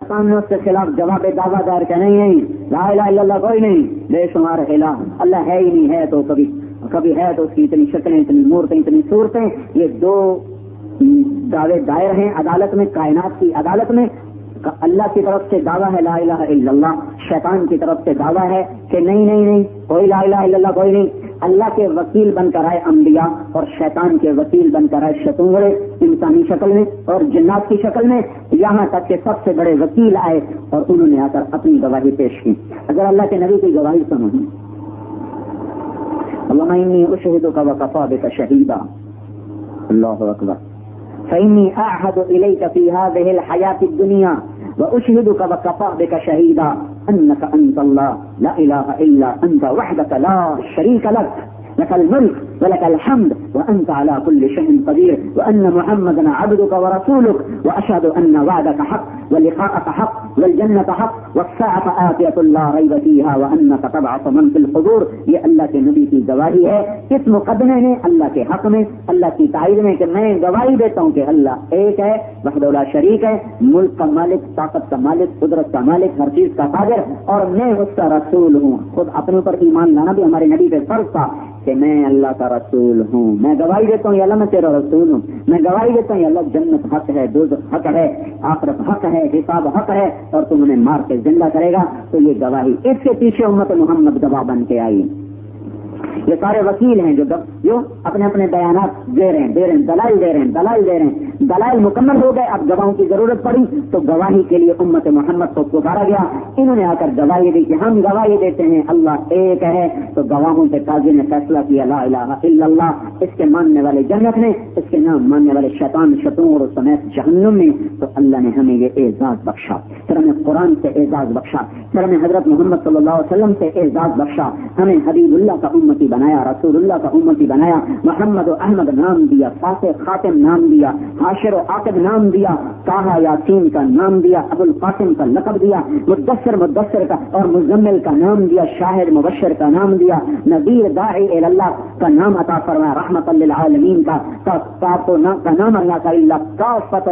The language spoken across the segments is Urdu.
سامنے اس کے خلاف جواب دعویٰ دار کہ نہیں لا الہ الا اللہ کوئی نہیں، بے شمار الہ، اللہ ہے ہی نہیں، ہے تو کبھی ہے تو اس کی اتنی شکلیں، اتنی مورتیں، اتنی صورتیں. یہ دو دعوے دائر ہیں عدالت میں، کائنات کی عدالت میں. اللہ کی طرف سے دعویٰ ہے لا الہ الا اللہ، شیطان کی طرف سے دعویٰ ہے کہ نہیں کوئی لا الہ الا اللہ کوئی نہیں. اللہ کے وکیل بن کر آئے انبیاء اور شیطان کے وکیل بن کر آئے شیطان، انسانی شکل میں اور جنات کی شکل میں، یہاں تک کہ سب سے بڑے وکیل آئے اور انہوں نے آ کر اپنی گواہی پیش کی. اگر اللہ کے نبی کی گواہی سنو، اللہم انی اشہدک وکفی بک شہیدا، اللہ اکبر، فإنی أعهد إليك في هذه الحياة الدنيا وأشهدك وكفى بك شهيدا أنك أنت الله لا إله إلا أنت وحدك لا شريك لك الملك ولك الحمد وأنت على كل شيء قدير وأن محمدا عبدك ورسولك وأشهد أن وعدك حق ولقاءك حق والجنة حق والساعة آتية لا ريب فيها وأنك تبعث من في القبور. یہ اللہ کے نبی کی گواہی ہے اس مقدمے میں اللہ کے حق میں، اللہ کی تائید میں کہ میں گواہی دیتا ہوں کہ اللہ ایک ہے، وحدہ لا شریک ہے، ملک کا مالک، طاقت کا مالک، قدرت کا مالک، ہر چیز کا قادر، اور میں اس کا رسول ہوں. خود اپنے اوپر ایمان لانا بھی ہمارے نبی پہ فرض تھا کہ میں اللہ کا رسول ہوں. میں گواہی دیتا ہوں یا اللہ میں تیرا رسول ہوں. میں گواہی دیتا ہوں یا اللہ جنت حق ہے، دوزخ حق ہے، آخرت حق ہے، حساب حق ہے اور تم انہیں مار کے زندہ کرے گا. تو یہ گواہی، اس کے پیچھے امت محمد گواہ بن کے آئی. یہ سارے وکیل ہیں جو اپنے اپنے بیانات دے رہے ہیں، دلائل دے رہے ہیں. دلائل مکمل ہو گئے، اب گواہوں کی ضرورت پڑی تو گواہی کے لیے امت محمد کو پکارا گیا. انہوں نے آ کر گواہی دی کہ ہم گواہی دیتے ہیں اللہ ایک ہے. تو گواہوں پہ قاضی نے فیصلہ کیا لا الہ الا اللہ. اس کے ماننے والے جنت میں، اس کے نام ماننے والے شیطان شتور سمیت جہنم میں. تو اللہ نے ہمیں یہ اعزاز بخشا، پھر ہمیں قرآن سے اعزاز بخشا، پھر ہمیں حضرت محمد صلی اللہ علیہ وسلم سے اعزاز بخشا. ہمیں حبیب اللہ کا امتی بنایا، رسول اللہ کا امتی بنایا. محمد و احمد نام دیا، فاتح خاتم نام دیا، حاشر و عاقب نام دیا، طٰہٰ یاسین کا نام دیا، ابو القاسم کا لقب دیا، مدثر کا اور مزمل کا نام دیا، شاہد مبشر کا نام دیا، نذیر داعی الی اللہ کا نام عطا فرمایا، رحمت للعالمین کا نام اللہ کا الا کافۃ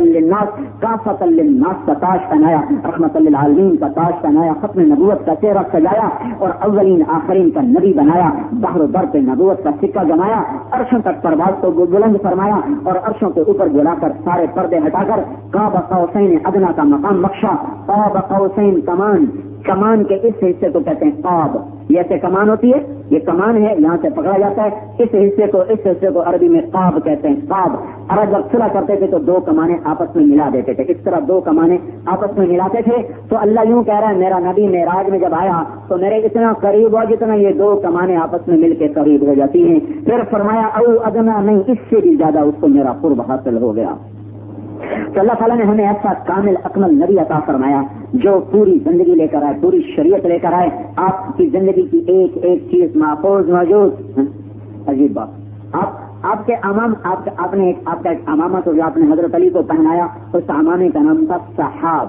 للناس کا تاج پہنایا، رحمت للعالمین کا تاج پہنایا، ختم نبوت کا چہرہ سجایا اور اولین آخرین کا نبی بنایا، بحر و بر پہ نبوت کا سکہ جمایا، عرشوں تک پرواز کو بلند فرمایا اور عرشوں کے اوپر بلا کر سارے پردے ہٹا کر قاب قوسین ادنیٰ کا مقام بخشا. قاب قوسین کمان کے اس حصے کو کہتے ہیں قاب. جیسے کمان ہوتی ہے، یہ کمان ہے، یہاں سے پکڑا جاتا ہے، اس حصے کو عربی میں قاب کہتے ہیں. قاب عرب جب صلح کرتے تھے تو دو کمانیں آپس میں ملا دیتے تھے، اس طرح دو کمانیں آپس میں ملاتے تھے. تو اللہ یوں کہہ رہا ہے میرا نبی معراج میں جب آیا تو میرے اتنا قریب ہوا جتنا یہ دو کمانیں آپس میں مل کے قریب ہو جاتی ہیں. پھر فرمایا او ادنا نہیں، اس سے بھی زیادہ اس کو میرا قرب حاصل ہو گیا. تو اللہ تعالیٰ نے ہمیں ایسا کامل اکمل نبی عطا فرمایا جو پوری زندگی لے کر آئے، پوری شریعت لے کر آئے. آپ کی زندگی کی ایک ایک چیز محفوظ موجود. عجیب بات، آپ کے امام، آپ نے آپ کا ایک امامہ تو جو آپ نے حضرت علی کو پہنایا، اس امامے کا نام تھا صحاب.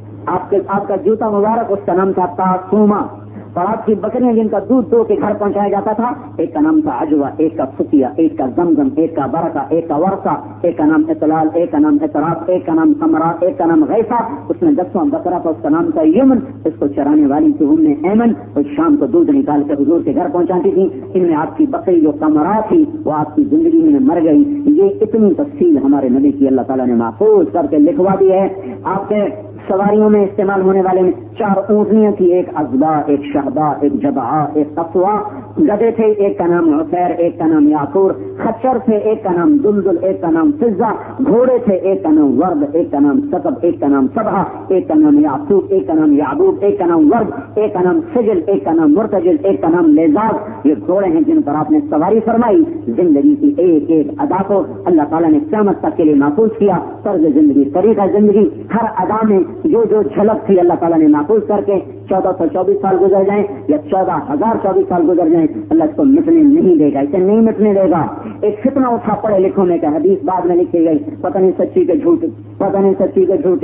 آپ کا جوتا مبارک اس کا نام تھا تعصومہ. اور آپ کی بکریاں جن کا دودھ دو کے گھر پہنچایا جاتا تھا، ایک کا نام تھا عجوہ، ایک کا فتیہ، ایک کا زمزم، ایک کا برکہ، ایک کا ورثہ، ایک کا نام اطلال، ایک کا نام اعتراف، ایک کا نام سمرا، ایک کا نام غیثہ. اس میں 10واں بکرا تھا، اس کا نام تھا یمن. اس کو چرانے والی تھی ام ایمن، اور شام کو دودھ نکال کے حضور کے گھر پہنچاتی تھی. ان میں آپ کی بکری جو سمرا تھی وہ آپ کی زندگی میں مر گئی. یہ اتنی تفصیل ہمارے نبی کی اللہ تعالیٰ نے محفوظ کر کے لکھوا دی ہے. آپ کے سواریوں میں استعمال ہونے والے میں 4 اونٹنیاں تھی، ایک ازبا، ایک شہبا، ایک جبعہ، ایک قصوا. گدے تھے، ایک کا نام عفیر، ایک کا نام یاقور. خچر تھے، ایک کا نام دلدل، ایک کا نام فضہ. گھوڑے تھے، ایک کا نام ورد، ایک کا نام سقب، ایک کا نام سبحہ، ایک کا نام یعقوب، ایک کا نام یعقوب، ایک کا نام ورد، ایک کا نام سجل، ایک کا نام مرتجل، ایک کا نام لیزاب. یہ گھوڑے ہیں جن پر آپ نے سواری فرمائی. زندگی کی ایک ایک ادا کو اللہ تعالیٰ نے قیامت تک کے لیے محفوظ کیا. طرز زندگی، طریقہ زندگی، ہر ادا میں جو جھلک تھی اللہ تعالیٰ نے محفوظ کر کے 1424 سال گزر جائیں یا 14,024 سال گزر جائیں، اللہ اس کو مٹنے نہیں دے گا، اسے نہیں مٹنے دے گا. ایک فتنہ اٹھا پڑے لکھوں میں کہ حدیث بعد میں لکھی گئی، پتہ نہیں سچی کے جھوٹی.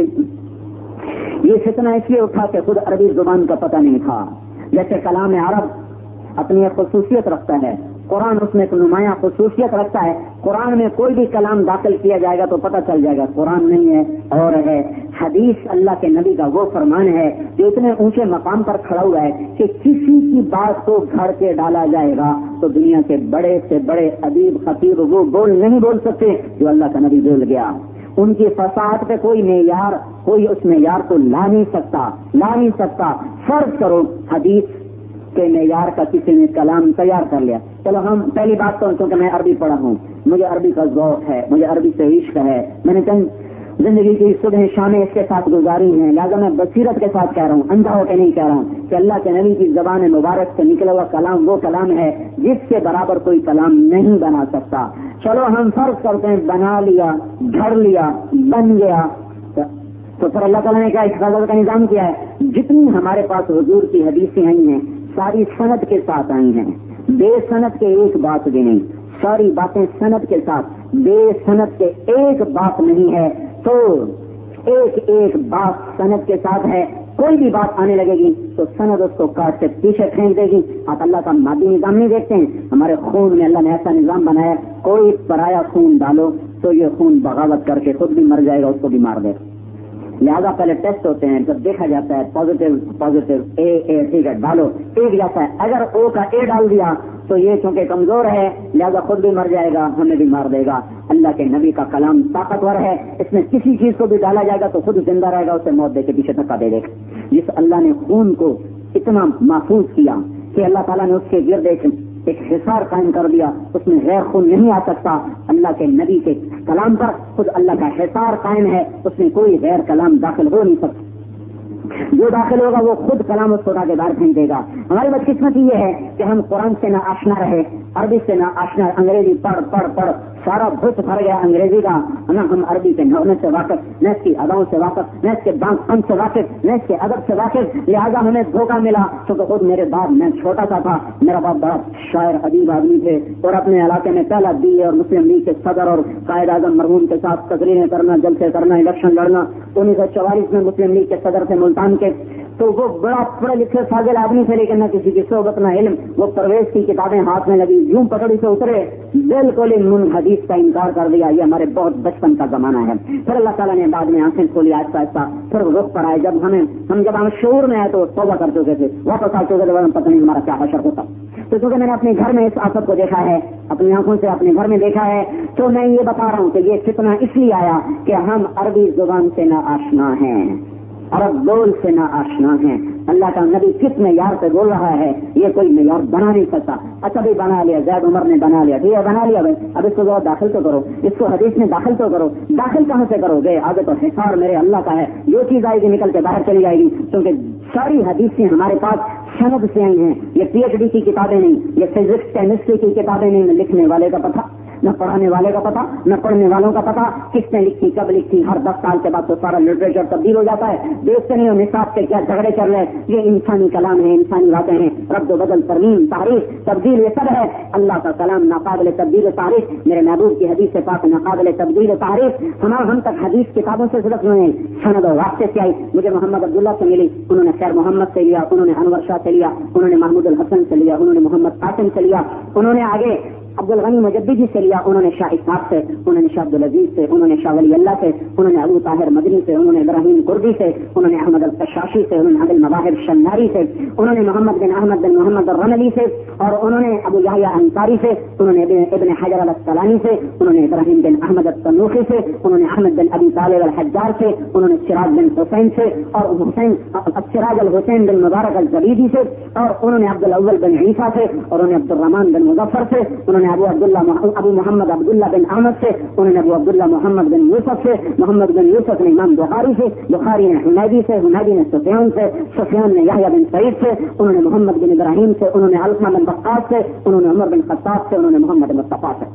یہ فتنہ اس لیے اٹھا کہ خود عربی زبان کا پتہ نہیں تھا. جیسے کلام عرب اپنی ایک خصوصیت رکھتا ہے قرآن اس میں ایک نمایاں خصوصیت رکھتا ہے. قرآن میں کوئی بھی کلام داخل کیا جائے گا تو پتہ چل جائے گا قرآن نہیں ہے اور ہے. حدیث اللہ کے نبی کا وہ فرمان ہے جو اتنے اونچے مقام پر کھڑا ہوا ہے کہ کسی کی بات کو گھڑ کے ڈالا جائے گا تو دنیا کے بڑے سے بڑے ادیب خطیب وہ بول نہیں بول سکتے جو اللہ کا نبی بول گیا. ان کی فصاحت پہ کوئی معیار، کوئی اس معیار کو لا نہیں سکتا. فرض کرو حدیث کے معیار کا کسی نے کلام تیار کر لیا. چلو ہم پہلی بات تو کیونکہ میں عربی پڑھا ہوں، مجھے عربی کا ذوق ہے، مجھے عربی سے عشق ہے، میں نے کہیں زندگی کی صبح شامیں اس کے ساتھ گزاری ہیں، لہٰذا میں بصیرت کے ساتھ کہہ رہا ہوں، اندھا ہو کے نہیں کہہ رہا ہوں کہ اللہ کے نبی کی زبان مبارک سے نکلا ہوا کلام وہ کلام ہے جس کے برابر کوئی کلام نہیں بنا سکتا. چلو ہم فرض کرتے ہیں بنا لیا، گھڑ لیا، بن گیا، تو پھر اللہ تعالیٰ نے کیا حفاظت کا نظام کیا ہے. جتنی ہمارے پاس حضور کی حدیثیں آئی ہیں ساری سند کے ساتھ آئی ہیں، بے سند کے ایک بات بھی نہیں. ساری باتیں سند کے ساتھ، بے سند کے ایک بات نہیں ہے. تو ایک بات سند کے ساتھ ہے. کوئی بھی بات آنے لگے گی تو سند اس کو کاٹ سے پیچھے پھینک دے گی. آپ اللہ کا مادی نظام نہیں دیکھتے ہیں؟ ہمارے خون میں اللہ نے ایسا نظام بنایا، کوئی پرایا خون ڈالو تو یہ خون بغاوت کر کے خود بھی مر جائے گا، اس کو بھی مار دے. لہذا پہلے ٹیسٹ ہوتے ہیں، جب دیکھا جاتا ہے پازیٹیو اے ٹھیک ہے ڈالو، ایک جاتا ہے. اگر او کا اے ڈال دیا تو یہ چونکہ کمزور ہے لہذا خود بھی مر جائے گا، ہمیں بھی مار دے گا. اللہ کے نبی کا کلام طاقتور ہے، اس میں کسی چیز کو بھی ڈالا جائے گا تو خود زندہ رہے گا، اسے موت دے کے پیچھے دھکا دے گا. جس اللہ نے خون کو اتنا محفوظ کیا کہ اللہ تعالیٰ نے اس کے گرد ایک حصار قائم کر دیا، اس میں غیر خون نہیں آ سکتا. اللہ کے نبی کے کلام پر خود اللہ کا حصار قائم ہے، اس میں کوئی غیر کلام داخل ہو نہیں سکتا. جو داخل ہوگا وہ خود کلام اس خدا کے باہر پھینک دے گا. ہماری بدقسمتی یہ ہے کہ ہم قرآن سے نہ آشنا رہے، عربی سے نہ آشنا، انگریزی پڑھ سارا بھوت بھر گیا انگریزی کا. نہ ہم عربی کے نغمے سے واقف، نہ اس کی اداؤں سے واقف، نہ اس کے بانک پن سے واقف، نہ اس کے ادب سے واقف. لہٰذا ہمیں دھوکہ ملا کیونکہ خود میرے باپ، میں چھوٹا سا تھا، میرا باپ بڑا شاعر ادیب آدمی تھے اور اپنے علاقے میں پہلا بی اور مسلم لیگ کے صدر اور قائد اعظم مرحوم کے ساتھ تقریریں کرنا، جلسے کرنا، الیکشن لڑنا. 1944 میں مسلم لیگ کے صدر تھے ملتان کے. تو وہ بڑا پڑھے لکھے فاضل آدمی تھے لیکن نہ کسی کی صحبت نہ علم. وہ پرویز کی کتابیں ہاتھ میں لگی، یوں پکڑی سے اترے، بالکل ان حدیث کا انکار کر دیا. یہ ہمارے بہت بچپن کا زمانہ ہے. پھر اللہ تعالیٰ نے بعد میں آنکھیں کھولی آہستہ آہستہ، پھر رخ پر آئے. جب ہم شعور میں آئے تو توبہ کر چکے تھے، واپس آ چکے تھے، پتہ نہیں ہمارا کیا حشر ہوتا. تو چونکہ میں نے اپنے گھر میں اس آفت کو دیکھا ہے، اپنی آنکھوں سے اپنے گھر میں دیکھا ہے، تو میں یہ بتا رہا ہوں کہ یہ فتنہ اس لیے آیا کہ ہم عربی زبان سے نہ آشنا ہیں، عرب بول سے نہ آشنا ہیں. اللہ کا نبی کس معیار سے بول رہا ہے یہ کوئی معیار بنا نہیں سکتا. اچھا بھی بنا لیا، زید عمر نے بنا لیا، ٹھیک ہے بنا لیا بھائی، اب اس کو ذرا داخل تو کرو، اس کو حدیث میں داخل تو کرو. داخل کہاں سے کرو گے؟ آگے تو حصار میرے اللہ کا ہے، جو چیز آئے گی نکل کے باہر چلی جائے گی. کیونکہ ساری حدیثیں ہمارے پاس سند سے آئی ہیں. یہ پی ایچ ڈی کی کتابیں نہیں، یہ فزکس کیمسٹری کی کتابیں نہیں. لکھنے والے کا پتہ نہ، پڑھانے والے کا پتہ نہ، پڑھنے والوں کا پتہ، کس نے لکھی، کب لکھی. ہر 10 سال کے بعد تو سارا لٹریچر تبدیل ہو جاتا ہے. دیکھتے نہیں ہو نصاب کے کیا جھگڑے چل رہے ہیں. یہ انسانی کلام ہے، انسانی باتیں ہیں، رد و بدل، ترمیم، تحریف، تبدیل، یہ سب ہے. اللہ کا کلام ناقابل تبدیل و تحریف، میرے محبوب کی حدیث سے پاک ناقابل تبدیل و تحریف. ہم تک حدیث کتابوں سے صرف انہوں نے سند و واسطے سے آئی. مجھے محمد عبداللہ سے ملی، انہوں نے خیر محمد سے لیا، انہوں نے انور شاہ سے لیا، انہوں نے محمود الحسن سے لیا، انہوں نے محمد قاسم سے لیا، انہوں نے آگے عبد الغنی مجددی سے لیا، انہوں نے شاہ اسحاق سے، انہوں نے شاہ عبدالعزیز سے، انہوں نے شاہ ولی اللہ سے، انہوں نے ابو طاہر مدنی سے، انہوں نے ابراہیم قردی سے، انہوں نے احمد القشاشی سے، انہوں نے عبد المواہب شناری سے، انہوں نے محمد بن احمد بن محمد الرملی سے، اور انہوں نے ابو یحییٰ انصاری سے، انہوں نے ابن حجر الاسقلانی سے، انہوں نے ابراہیم بن احمد التنوخی سے، انہوں نے احمد بن ابی طالب الحجار سے، انہوں نے سراج بن حسین سے، اور سراج الحسین بن مبارک الزبیدی سے، اور انہوں نے عبد الاول بن عیسیٰ سے، اور انہوں نے عبد الرحمان بن مظفر سے، انہوں نے ابو محمد عبداللہ بن احمد سے، انہوں نے ابو عبداللہ محمد بن یوسف سے، محمد بن یوسف نے امام بخاری سے، بخاری نے حمیدی سے، حمیدی نے سفیان سے، سفیان نے یحییٰ بن سعید سے، انہوں نے محمد بن ابراہیم سے، انہوں نے علقمہ بن وقاص سے، انہوں نے عمر بن خطاب سے، انہوں نے محمد مصطفیٰ سے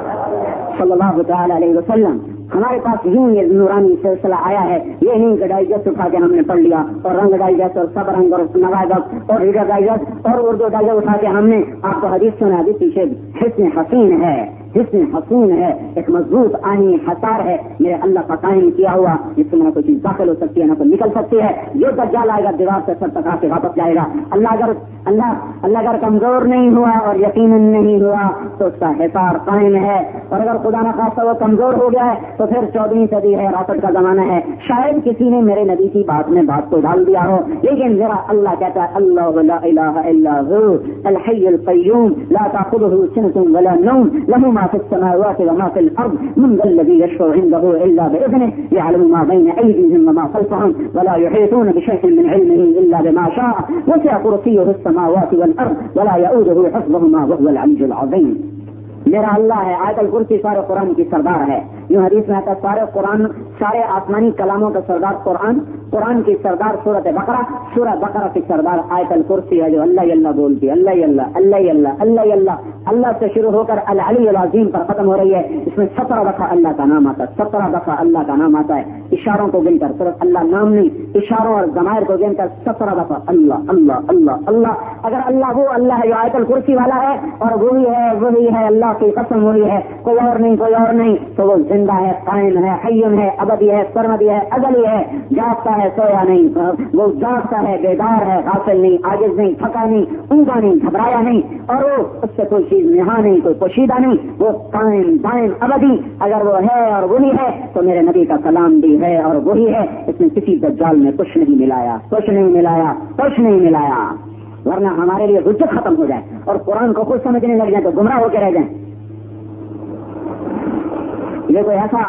صلی اللہ تعالی علیہ وسلم. ہمارے پاس یوں یہ نورانی سلسلہ آیا ہے. یہ نہیں کہ ڈائجسٹ اٹھا کے ہم نے پڑھ لیا اور رنگ ڈائجسٹ اور سب رنگ اور نوازت اور ریڈر ڈائجسٹ اور اردو ڈائجسٹ اٹھا کے ہم نے آپ کو حدیث سنا دی. پیچھے حسن حسین ہے حسن حسین ہے، ایک مضبوط آہنی حصار ہے میرے اللہ کا قائم کیا ہوا، جس سے نہ کوئی چیز داخل ہو سکتی ہے نہ کوئی نکل سکتی ہے. یہ دجال آئے گا دیوار سے سر ٹکرا کے واپس جائے گا. اللہ اگر کمزور نہیں ہوا اور یقیناً نہیں ہوا تو اس کا حصار قائم ہے، اور اگر خدا نہ خواستہ وہ کمزور ہو گیا ہے تو پھر 14ویں صدی ہے، راکٹ کا زمانہ ہے. شاید کسی نے میرے نبی کی بات میں بات کو ڈال دیا ہو، لیکن ذرا اللہ کہتا ہے اللہ لا الہ الا هو الحی القیوم لا تأخذه سنة ولا نوم له ما في السماوات وما في الارض من ذا الذي يشفع عنده الا باذنه يعلم ما بين ايديهم وما خلفهم ولا يحيطون بشيء من علمه الا بما شاء وسع كرسيه السماوات والارض ولا يؤوده حفظهما وهو العلي العظيم. میرا اللہ ہے. آیت الکرسی سارے قرآن کی سردار ہے. یوں حدیث میں آتا ہے سارے آسمانی کلاموں کا سردار قرآن کی سردار سورۃ بقرہ کی سردار آیت الکرسی ہے جو اللہ اللہ بولتی ہے. اللہ اللہ اللہ اللہ اللہ اللہ اللہ سے شروع ہو کر العلی العظیم پر ختم ہو رہی ہے. اس میں 17 دفعہ اللہ کا نام آتا ہے. 17 دفعہ اللہ کا نام آتا ہے. اشاروں کو گن کر، صرف اللہ نام نہیں، اشاروں اور ضمائر کو گن کر 17 دفعہ اللہ اللہ اللہ اللہ. اگر اللہ وہ اللہ ہے جو آیت الکرسی والا ہے اور وہی ہے اللہ کی قسم وہی ہے، کوئی اور نہیں، تو وہ زندہ ہے، قائم ہے، حیّن ہے، ابدی ہے، سرمدی ہے، ازلی ہے، جاگتا ہے، سویا نہیں. وہ جاگتا ہے، بیدار ہے، غافل نہیں، عاجز نہیں، تھکا نہیں، اونگا نہیں، گھبرایا نہیں، اور وہ اس سے کوئی چیز نہا نہیں، کوئی پوشیدہ نہیں، وہ قائم دائم ابدی. اگر وہ ہے اور وہی ہے تو میرے نبی کا کلام بھی ہے اور وہی ہے. اس میں کسی دجال میں کچھ نہیں ملایا، ورنہ ہمارے لیے حجت ختم ہو جائے اور قرآن کو خود سمجھنے لگ جائیں تو گمراہ ہو کے رہ جائیں. یہ کوئی ایسا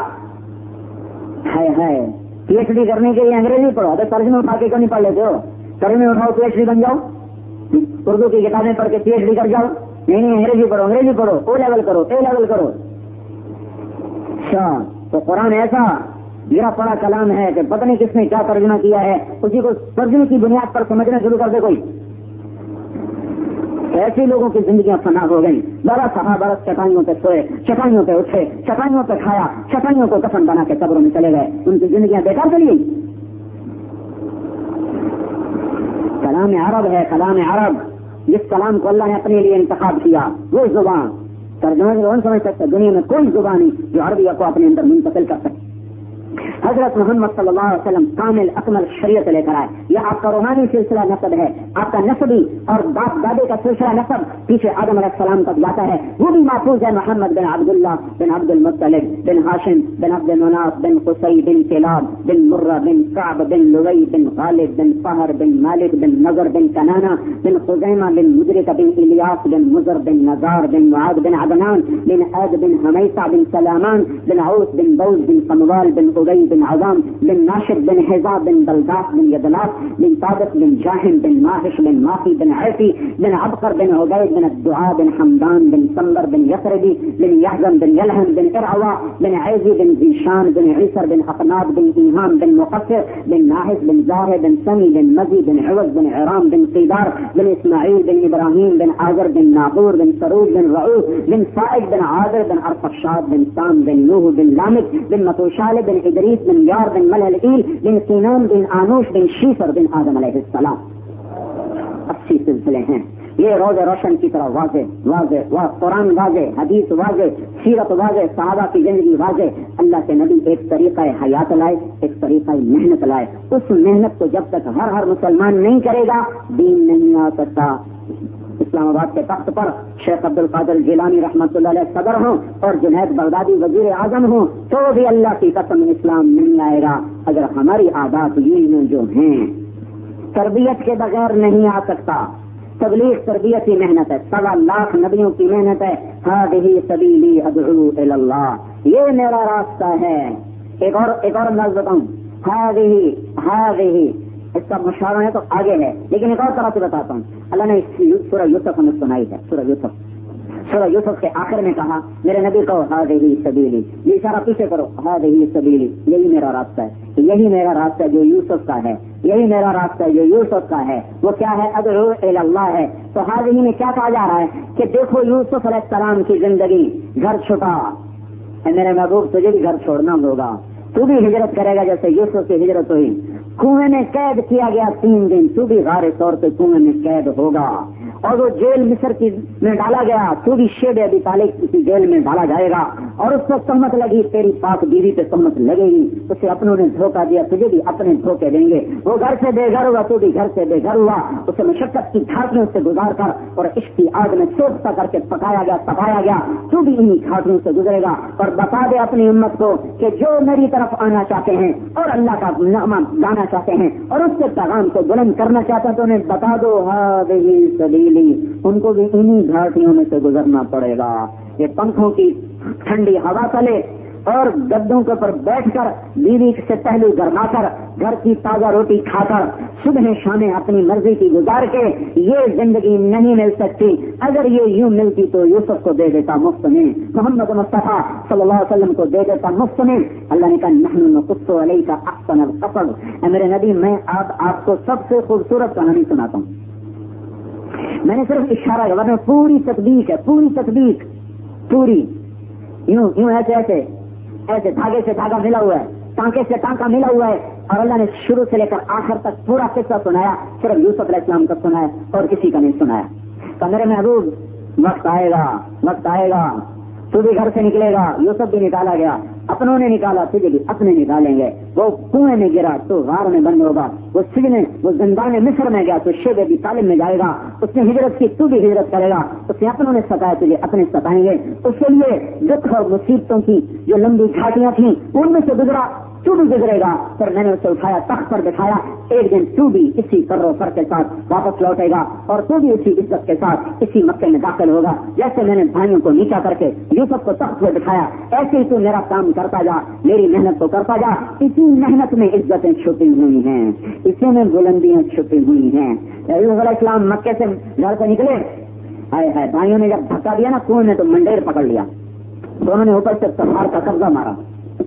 ہے پی ایچ ڈی کرنے کے لیے انگریزی پڑھو، ابھی ترجمے اٹھا کے کیوں نہیں پڑھ لیتے ہو؟ ترجمے اٹھاؤ پی ایچ ڈی بن جاؤ، اردو کی کتابیں پڑھ کے پی ایچ ڈی کر جاؤ. نہیں انگریزی پڑھو، او لیول کرو، اے لیول کرو. اچھا تو قرآن ایسا گرا پڑا کلام ہے کہ پتہ نہیں کس نے کیا ترجمہ کیا ہے، اسی کو ترجمے کی بنیاد پر سمجھنا شروع کر دے کوئی. ایسے لوگوں کی زندگیاں فنا ہو گئی. 12 برس چٹائیوں پہ سوئے، چٹائیوں پہ اٹھے، چٹائیوں پہ کھایا، چٹائیوں کو کفن بنا کے قبروں میں چلے گئے. ان کی زندگیاں بیکار چلی گئی. کلام عرب ہے، کلام عرب، جس کلام کو اللہ نے اپنے لیے انتخاب کیا وہ زبان ترجمہ کون سمجھ سکتا؟ دنیا میں کوئی زبان نہیں جو عربیہ کو اپنے اندر منتقل کر سکے. حضرت محمد صلی اللہ علیہ وسلم کامل اکمل شریعت لے کر آئے. یہ آپ کا روحانی سلسلہ نسب ہے، آپ کا نسبی اور باپ دادے کا سلسلہ نسب پیچھے آدم علیہ السلام تک جاتا ہے، وہ بھی محفوظ ہے. محمد بن عبداللہ بن عبد المطلب بن ہاشم بن عبد مناف بن قصی بن کلاب بن مرہ بن کعب بن لوی بن غالب بن فہر بن مالک بن نضر بن کنانہ بن خزیمہ بن مدرک بن الیاس بن مزر بن نزار بن معاذ بن عدنان بن عاد بن حمیصہ بن سلامان بن عوس بن بوز بن قموال بن ابی بن عظام بن ناشد بن حزا بن بلداس بن یدلاس بن طابق بن جاہم بن ماحش بن ماخی بن عیفی بن عبقر بن عبید بن الدعاء بن حمدان بن سمبر بن یثربی بن یحزن بن یلہم بن ارعوا بن عیزی بن زیشان بن عیسر بن اقناد بن ایہام بن مقصر بن ناحس بن زاہر بن سمی بن مزی بن عوض بن عرام بن قیدار بن اسماعیل بن ابراہیم بن آذر بن ناقور بن سرود بن رعوف بن صائد بن عاذر بن ارفشاد بن سام بن نوح بن لامک بن متوشال بن ادریس بن یار بن ملہل بن سینان بن آنوش بن شیفر بن آدم علیہ السلام. 80 سلسلے ہیں. یہ روز روشن کی طرح واضح قرآن واضح، حدیث واضح، سیرت واضح، صحابہ کی زندگی واضح. اللہ کے نبی ایک طریقہ حیات لائے، ایک طریقہ محنت لائے. اس محنت کو جب تک ہر مسلمان نہیں کرے گا دین نہیں آ سکتا. اسلام آباد کے تخت پر شیخ عبد القادر جیلانی رحمۃ اللہ علیہ صدر ہوں اور جنید بغدادی وزیر اعظم ہوں تو بھی اللہ کی قسم اسلام نہیں آئے گا اگر ہماری عادات یہ جو ہیں تربیت کے بغیر نہیں آ سکتا. تبلیغ تربیت کی محنت ہے، 1.25 لاکھ نبیوں کی محنت ہے. ہذہ سبیلی ادعو الی اللہ، یہ میرا راستہ ہے. ایک اور انداز بتاؤں، ہذہ اس کا مشاورہ ہے تو آگے ہے، لیکن ایک اور طرح سے بتاتا ہوں. اللہ نے سورہ یوسف ہمیں سنائی ہے. سورہ یوسف کے آخر میں کہا میرے نبی کو ہذہ سبیلی، یہ اشارہ پیچھے کرو، ہذہ سبیلی، یہی میرا راستہ ہے، یہی میرا راستہ جو یوسف کا ہے، یہی میرا راستہ جو یوسف کا ہے. وہ کیا ہے؟ ادعو الی اللہ ہے. تو ہذہ میں کیا کہا جا رہا ہے کہ دیکھو یوسف علیہ السلام کی زندگی، گھر چھٹا، میرے محبوب تجھے بھی گھر چھوڑنا ہوگا، تو بھی ہجرت کرے گا جیسے یوسف کی ہجرت ہوئی. کنویں میں قید کیا گیا 3 دن، تو بھی غار طور پہ کنویں میں قید ہوگا. اور وہ جیل مصر کی میں ڈالا گیا، تو بھی شیب ابی طالب کسی جیل میں ڈالا جائے گا، اور اس کو تہمت لگی، تیری پاک بیوی پہ تہمت لگے گی، اسے اپنوں نے دھوکہ دیا، تجھے بھی اپنے دھوکے دیں گے، وہ گھر سے بے گھر ہوا، تو بھی گھر سے بے گھر ہوا، اسے مشقت کی گھاٹیوں سے گزار کر اور عشق کی آگ میں سوکھتا کر کے پکایا گیا، تپایا گیا، تو بھی انہی گھاٹیوں سے گزرے گا، اور بتا دے اپنی امت کو کہ جو میری طرف آنا چاہتے ہیں اور اللہ کا نغمہ گانا چاہتے ہیں اور اس کے پیغام کو بلند کرنا چاہتے ہیں تو انہیں بتا دو ہذہ سبیلی، ان کو بھی انہی گھاٹیوں میں سے گزرنا پڑے گا۔ یہ پنکھوں کی ٹھنڈی ہوا تلے اور گدوں کے اوپر بیٹھ کر بیوی سے پہلو گرما کر گھر کی تازہ روٹی کھا کر صبح شامیں اپنی مرضی کی گزار کے یہ زندگی نہیں مل سکتی۔ اگر یہ یوں ملتی تو یوسف کو دے دیتا مفت میں، محمد مصطفیٰ صلی اللہ علیہ وسلم کو دے دیتا مفت میں۔ اللہ نے کہا نحن نقص علیک احسن القصص، اے میرے نبی میں آپ کو سب سے خوبصورت کہانی سناتا ہوں۔ میں نے صرف اشارہ کیا، ورنہ پوری تطبیق ہے، پوری تطبیق، پوری یوں ایسے دھاگے سے دھاگا ملا ہوا ہے، ٹانکے سے ٹانکا ملا ہوا ہے، اور اللہ نے شروع سے لے کر آخر تک پورا قصہ سنایا، صرف یوسف علیہ السلام کا سنایا اور کسی کا نہیں سنایا۔ تو میرے محبوب وقت آئے گا تو بھی گھر سے نکلے گا، یوسف بھی نکالا گیا، اپنوں نے نکالا، تجھے بھی اپنے نکالیں گے، وہ کنویں میں گرا تو غار میں بند ہوگا، وہ زندان مصر میں گیا تو شیب ابی طالب میں جائے گا، اس نے ہجرت کی تو بھی ہجرت کرے گا، اس نے اپنوں نے ستایا تجھے اپنے ستائیں گے، اس کے لیے دکھ اور مصیبتوں کی جو لمبی گھاٹیاں تھیں ان میں سے گزرا، تو بھی گزرے گا، پھر میں نے اسے اٹھایا تخت پر بٹھایا، ایک دن تو بھی اسی کر و فر کے ساتھ واپس لوٹے گا اور تو بھی اسی عزت کے ساتھ اسی مکے میں داخل ہوگا، جیسے میں نے بھائیوں کو نیچا کر کے یوسف کو تخت پر بٹھایا، ایسے ہی تو میرا کام کرتا جا، میری محنت کو کرتا جا، اسی محنت میں عزتیں چھپی ہوئی ہیں، اسی میں بلندیاں چھپی ہوئی ہیں۔ یوسف علیہ السلام مکے سے گھر سے نکلے، ہے بھائیوں نے جب دھکا دیا نا کنویں میں تو منڈیر پکڑ لیا، دونوں نے اوپر سے تلوار کا قبضہ مارا،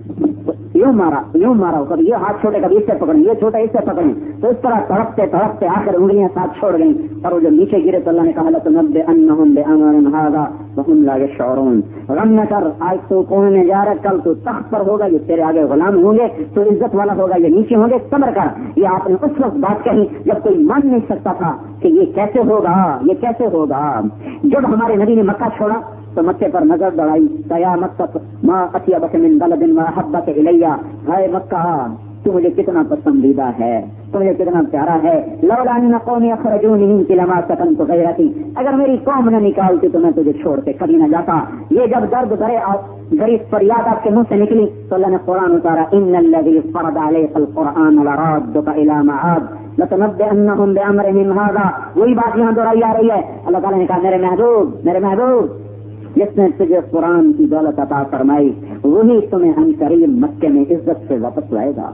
یوں مارا کبھی یہ ہاتھ چھوٹے کبھی اس سے پکڑیں، یہ چھوٹے اس سے پکڑیں، تو اس طرح تڑپتے آخر انگلیاں ساتھ چھوڑ گئیں، اور وہ جو نیچے گرے تو اللہ نے کہا لَتُنَبِّئَنَّهُم بِأَمْرٍ هَٰذَا وَهُمْ لَا يَشْعُرُونَ، غم نہ کر، آج تو کنویں میں جا رہا، کل تو تخت پر ہوگا، یہ تیرے آگے غلام ہوں گے، تو عزت والا ہوگا، یہ نیچے ہوں گے، صبر کر۔ یہ آپ نے اس وقت بات کہی جب کوئی مان نہیں سکتا تھا کہ یہ کیسے ہوگا۔ جب ہمارے نبی نے مکہ چھوڑا تو مکے پر نظر دوڑائی، یا مکہ ما اطیبک من بلد واحبک الیہ، ہے مکہ تو مجھے کتنا پسندیدہ ہے، تو مجھے کتنا پیارا ہے، لولا ان قومی اخرجونی منک لما سکنت غیرتی، اگر میری قوم نہ نکالتی تو میں تجھے چھوڑ کے کبھی نہ جاتا۔ یہ جب درد غریب فریاد آپ کے منہ سے نکلی تو اللہ نے قرآن اتارا، ان الذی فرض علیک القرآن لرادک الی معاد لتنبئنہم بامرہم ھذا، وہی بات یہاں دہرائی آ رہی ہے۔ اللہ تعالیٰ نے کہا میرے محبوب جس نے تجھے قرآن کی دولت عطا فرمائی وہی تمہیں ہم قریب مکے میں عزت سے واپس لائے گا۔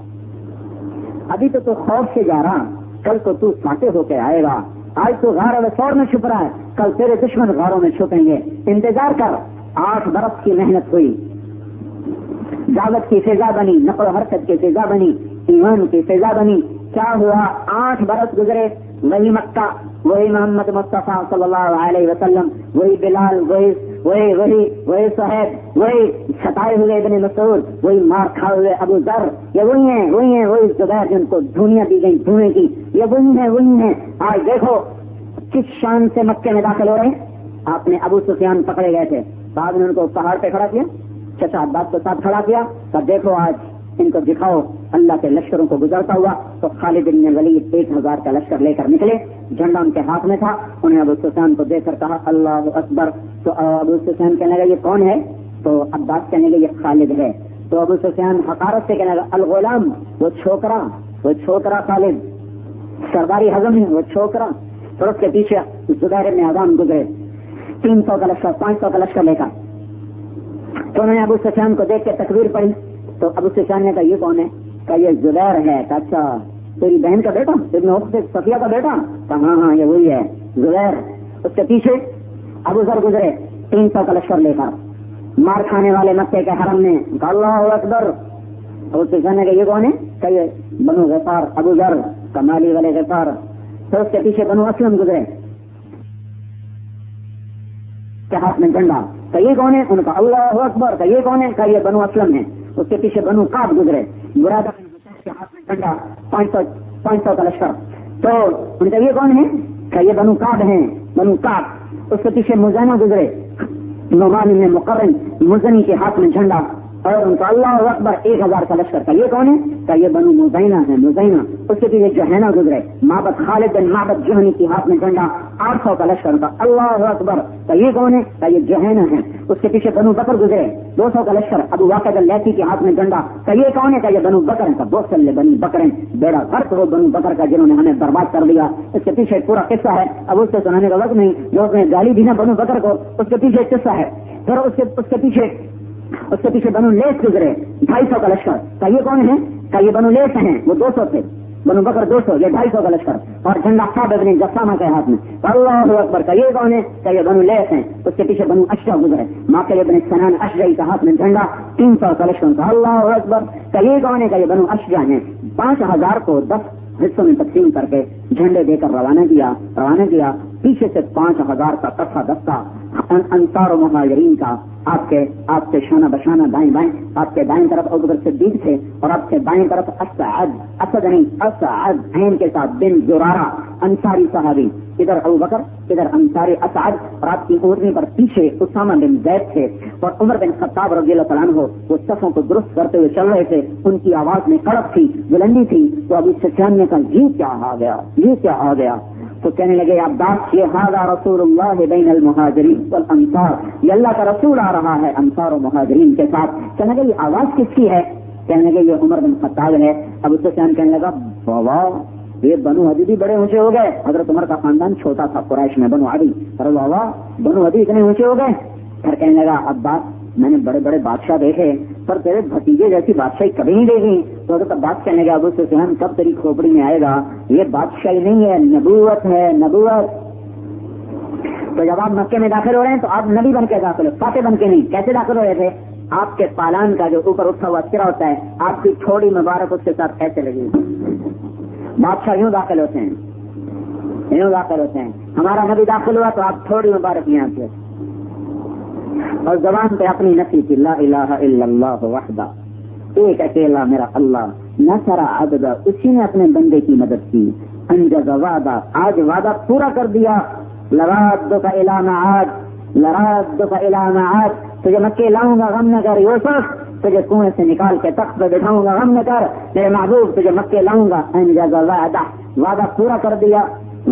ابھی تو خوف سے جا رہا، کل تو ساتے ہو کے آئے گا، آج تو غار وسور میں چھپ رہا ہے، کل تیرے دشمن غاروں میں چھپیں گے، انتظار کر۔ 8 برس کی محنت ہوئی، دعوت کی فضا بنی، نقل و حرکت کی فضا بنی، ایمان کی فضا بنی، کیا ہوا؟ 8 برس گزرے، وہی مکہ، وہی محمد مصطفیٰ صلی اللہ علیہ وسلم، وہی بلال، وہی صہیب، وہی ستائے ہوئے ابن مسعود، وہی مار کھائے ہوئے ابو ذر، یہ وہی ہیں وہی زبیر جن کو دھونیاں دی گئی دھونے کی، یہ وہی ہیں۔ آج دیکھو کس شان سے مکے میں داخل ہو رہے ہیں۔ آپ نے ابو سفیان پکڑے گئے تھے، بعد میں ان کو پہاڑ پہ کھڑا کیا، چچا عباس کے ساتھ کھڑا کیا، تب دیکھو آج ان کو دکھاؤ اللہ کے لشکروں کو گزرتا ہوا۔ تو خالد بن ولید 1000 کا لشکر لے کر نکلے، جھنڈا ان کے ہاتھ میں تھا، انہیں ابو سفیان کو دیکھ کر کہا اللہ اکبر۔ تو ابو سفیان کہنے لگا یہ کون ہے؟ تو عباس کہنے لگے یہ خالد ہے۔ تو ابو سفیان حقارت سے کہنے لگا الغلام، وہ چھوکرا خالد، سرداری ہضم ہے وہ چھوکرا۔ پھر اس کے پیچھے زبیر بن عوام گزرے، 300 کا لشکر، 500 کا لشکر لے کر۔ تو انہوں نے ابو سفیان کو دیکھ کے تکبیر پڑھی، تو ابو سفیان نے کہا یہ کون ہے؟ کہ یہ زبیر ہے۔ کہ اچھا تیری بہن کا بیٹا، ابن اخت صفیہ کا بیٹا؟ کہ ہاں یہ وہی ہے زبیر۔ اس کے پیچھے ابو ذر گزرے 300 کا لشکر لے کر، مار کھانے والے مکے کے حرم میں، کہ اللہ اکبر۔ ابو سفیان نے کہا یہ کون ہے؟ کہ یہ بنو غفار، ابو ذر کمالی والے غفار۔ پھر اس کے پیچھے بنو اسلم گزرے کے ہاتھ میں ڈنڈا، کہ یہ کون ہے؟ ان کا اللہ اکبر۔ کہ یہ کون ہے؟ کہ یہ بنو اسلم ہے۔ اس کے پیچھے بنو قاب گزرے، برادہ کے ہاتھ میں ڈنڈا، 500 کا لشکر۔ تو ان کا یہ کون ہے؟ کہ یہ بنو قاب ہیں۔ بنو کعب، اس کے پیچھے مزینہ گزرے، نعمان بن مقرن مزنی کے ہاتھ میں جھنڈا، اور ان کا اللہ اکبر 1000 کا لشکر کا، یہ کون ہے؟ کہ یہ بنو مزینہ ہے، مزینہ۔ اس کے پیچھے جوہینہ گزرے، معبد خالد بن معبد جوہنی کے ہاتھ میں جھنڈا، 800 کا لشکر کا، اللہ اکبر، کہ یہ کون ہے؟ کہ یہ جوہینہ ہے۔ اس کے پیچھے بنو بکر گزرے، 200 کا لشکر، ابو واقد اللیثی کے ہاتھ میں جھنڈا، کہ یہ کون ہے؟ کہ یہ بنو بکر ہے، بوسل بنی بکر ہیں، بیڑا غرق ہو بنو بکر کا جنہوں نے ہمیں برباد کر دیا۔ اس کے پیچھے پورا قصہ ہے، اب اس سے سنانے کا وقت نہیں، جو اس نے گالی دی نا بنو بکر کو، اس کے پیچھے قصہ ہے۔ پھر اس کے پیچھے بنو لیث گزرے، 250 کا لشکر، کہ یہ کون ہے؟ کہ یہ بنو لیث ہیں، وہ 200 تھے، بنو بکر 200، یہ 250 کا لشکر، اور جھنڈا صاحب ابن جسامہ کے ہاتھ میں، اللہ اکبر، کہ یہ کون ہے؟ کہ یہ بنو لیث ہیں۔ اس کے پیچھے بنو اشجع گزرے، ماقل ابن سنان اشجعی کے ہاتھ میں جھنڈا، 300 کا لشکر کا، اللہ اکبر، کہ یہ کون ہے؟ کہ یہ بنو اشجع ہیں۔ 5000 کو 10 حصوں میں تقسیم کر کے جھنڈے دے کر روانہ کیا، پیچھے سے 5000 کا کٹھا دستہ انصار و مہاجرین کا، آپ کے شانہ بشانہ دائیں بائیں، آپ کے دائیں طرف ابوبکر صدیق تھے، اور آپ کے بائیں طرف اسعد عین کے ساتھ بن زرارہ انصاری صحابی، ادھر ابوبکر ادھر انصاری اسعد، اور آپ کی اونٹنی پر پیچھے اسامہ بن زید تھے، اور عمر بن خطاب رضی اللہ تعالیٰ عنہ وہ صفوں کو درست کرتے ہوئے چل رہے تھے، ان کی آواز میں کڑک تھی، بلندی تھی۔ تو ابو سفیان نے کہا یہ کیا آ گیا؟ تو کہنے لگے عباس، یہ ھذا رسول اللہ بین المہاجرین والانصار، یہ اللہ کا رسول آ رہا ہے انصار و مہاجرین کے ساتھ۔ کہنے لگے یہ آواز کس کی ہے؟ کہنے لگے یہ عمر بن خطاب ہے۔ ابو سفیان کہنے لگا بابا یہ بنو عدی بھی بڑے اونچے ہو گئے، حضرت عمر کا خاندان چھوٹا تھا قریش میں، بنو عدی، ارے بابا بنو عدی اتنے اونچے ہو گئے۔ پھر کہنے لگا عباس میں نے بڑے بڑے بادشاہ دیکھے، پر تیرے بھتیجے جیسی بادشاہی کبھی نہیں دیکھی۔ تو حضرت عباس کہنے لگا ابو سفیان کب تیری کھوپڑی میں آئے گا، یہ بادشاہی نہیں ہے، نبوت ہے، نبوت۔ تو جب آپ مکے میں داخل ہو رہے ہیں تو آپ نبی بن کے داخل ہو، فاتح بن کے نہیں۔ کیسے داخل ہو رہے تھے؟ آپ کے پالان کا جو اوپر اٹھا ہوا سرا ہوتا ہے، آپ کی تھوڑی مبارک اس کے ساتھ ایسے لگی۔ بادشاہ یوں داخل ہوتے ہیں، ہمارا نبی داخل ہوا تو آپ تھوڑی مبارک یہاں سے، اور زبان پہ اپنی نفی کی، لا الہ الا اللہ وحدہ، ایک اکیلا میرا اللہ، نصر عبدہ، اسی نے اپنے بندے کی مدد کی، انجز وعدہ، آج وعدہ پورا کر دیا، لرادک الی معاد، تجھے مکے لاؤں گا غم نہ کر، یوسف تجھے کنویں سے نکال کے تخت پہ بٹھاؤں گا غم نہ کر، میرے محبوب تجھے مکے لاؤں گا، انجز وعدہ، وعدہ پورا کر دیا،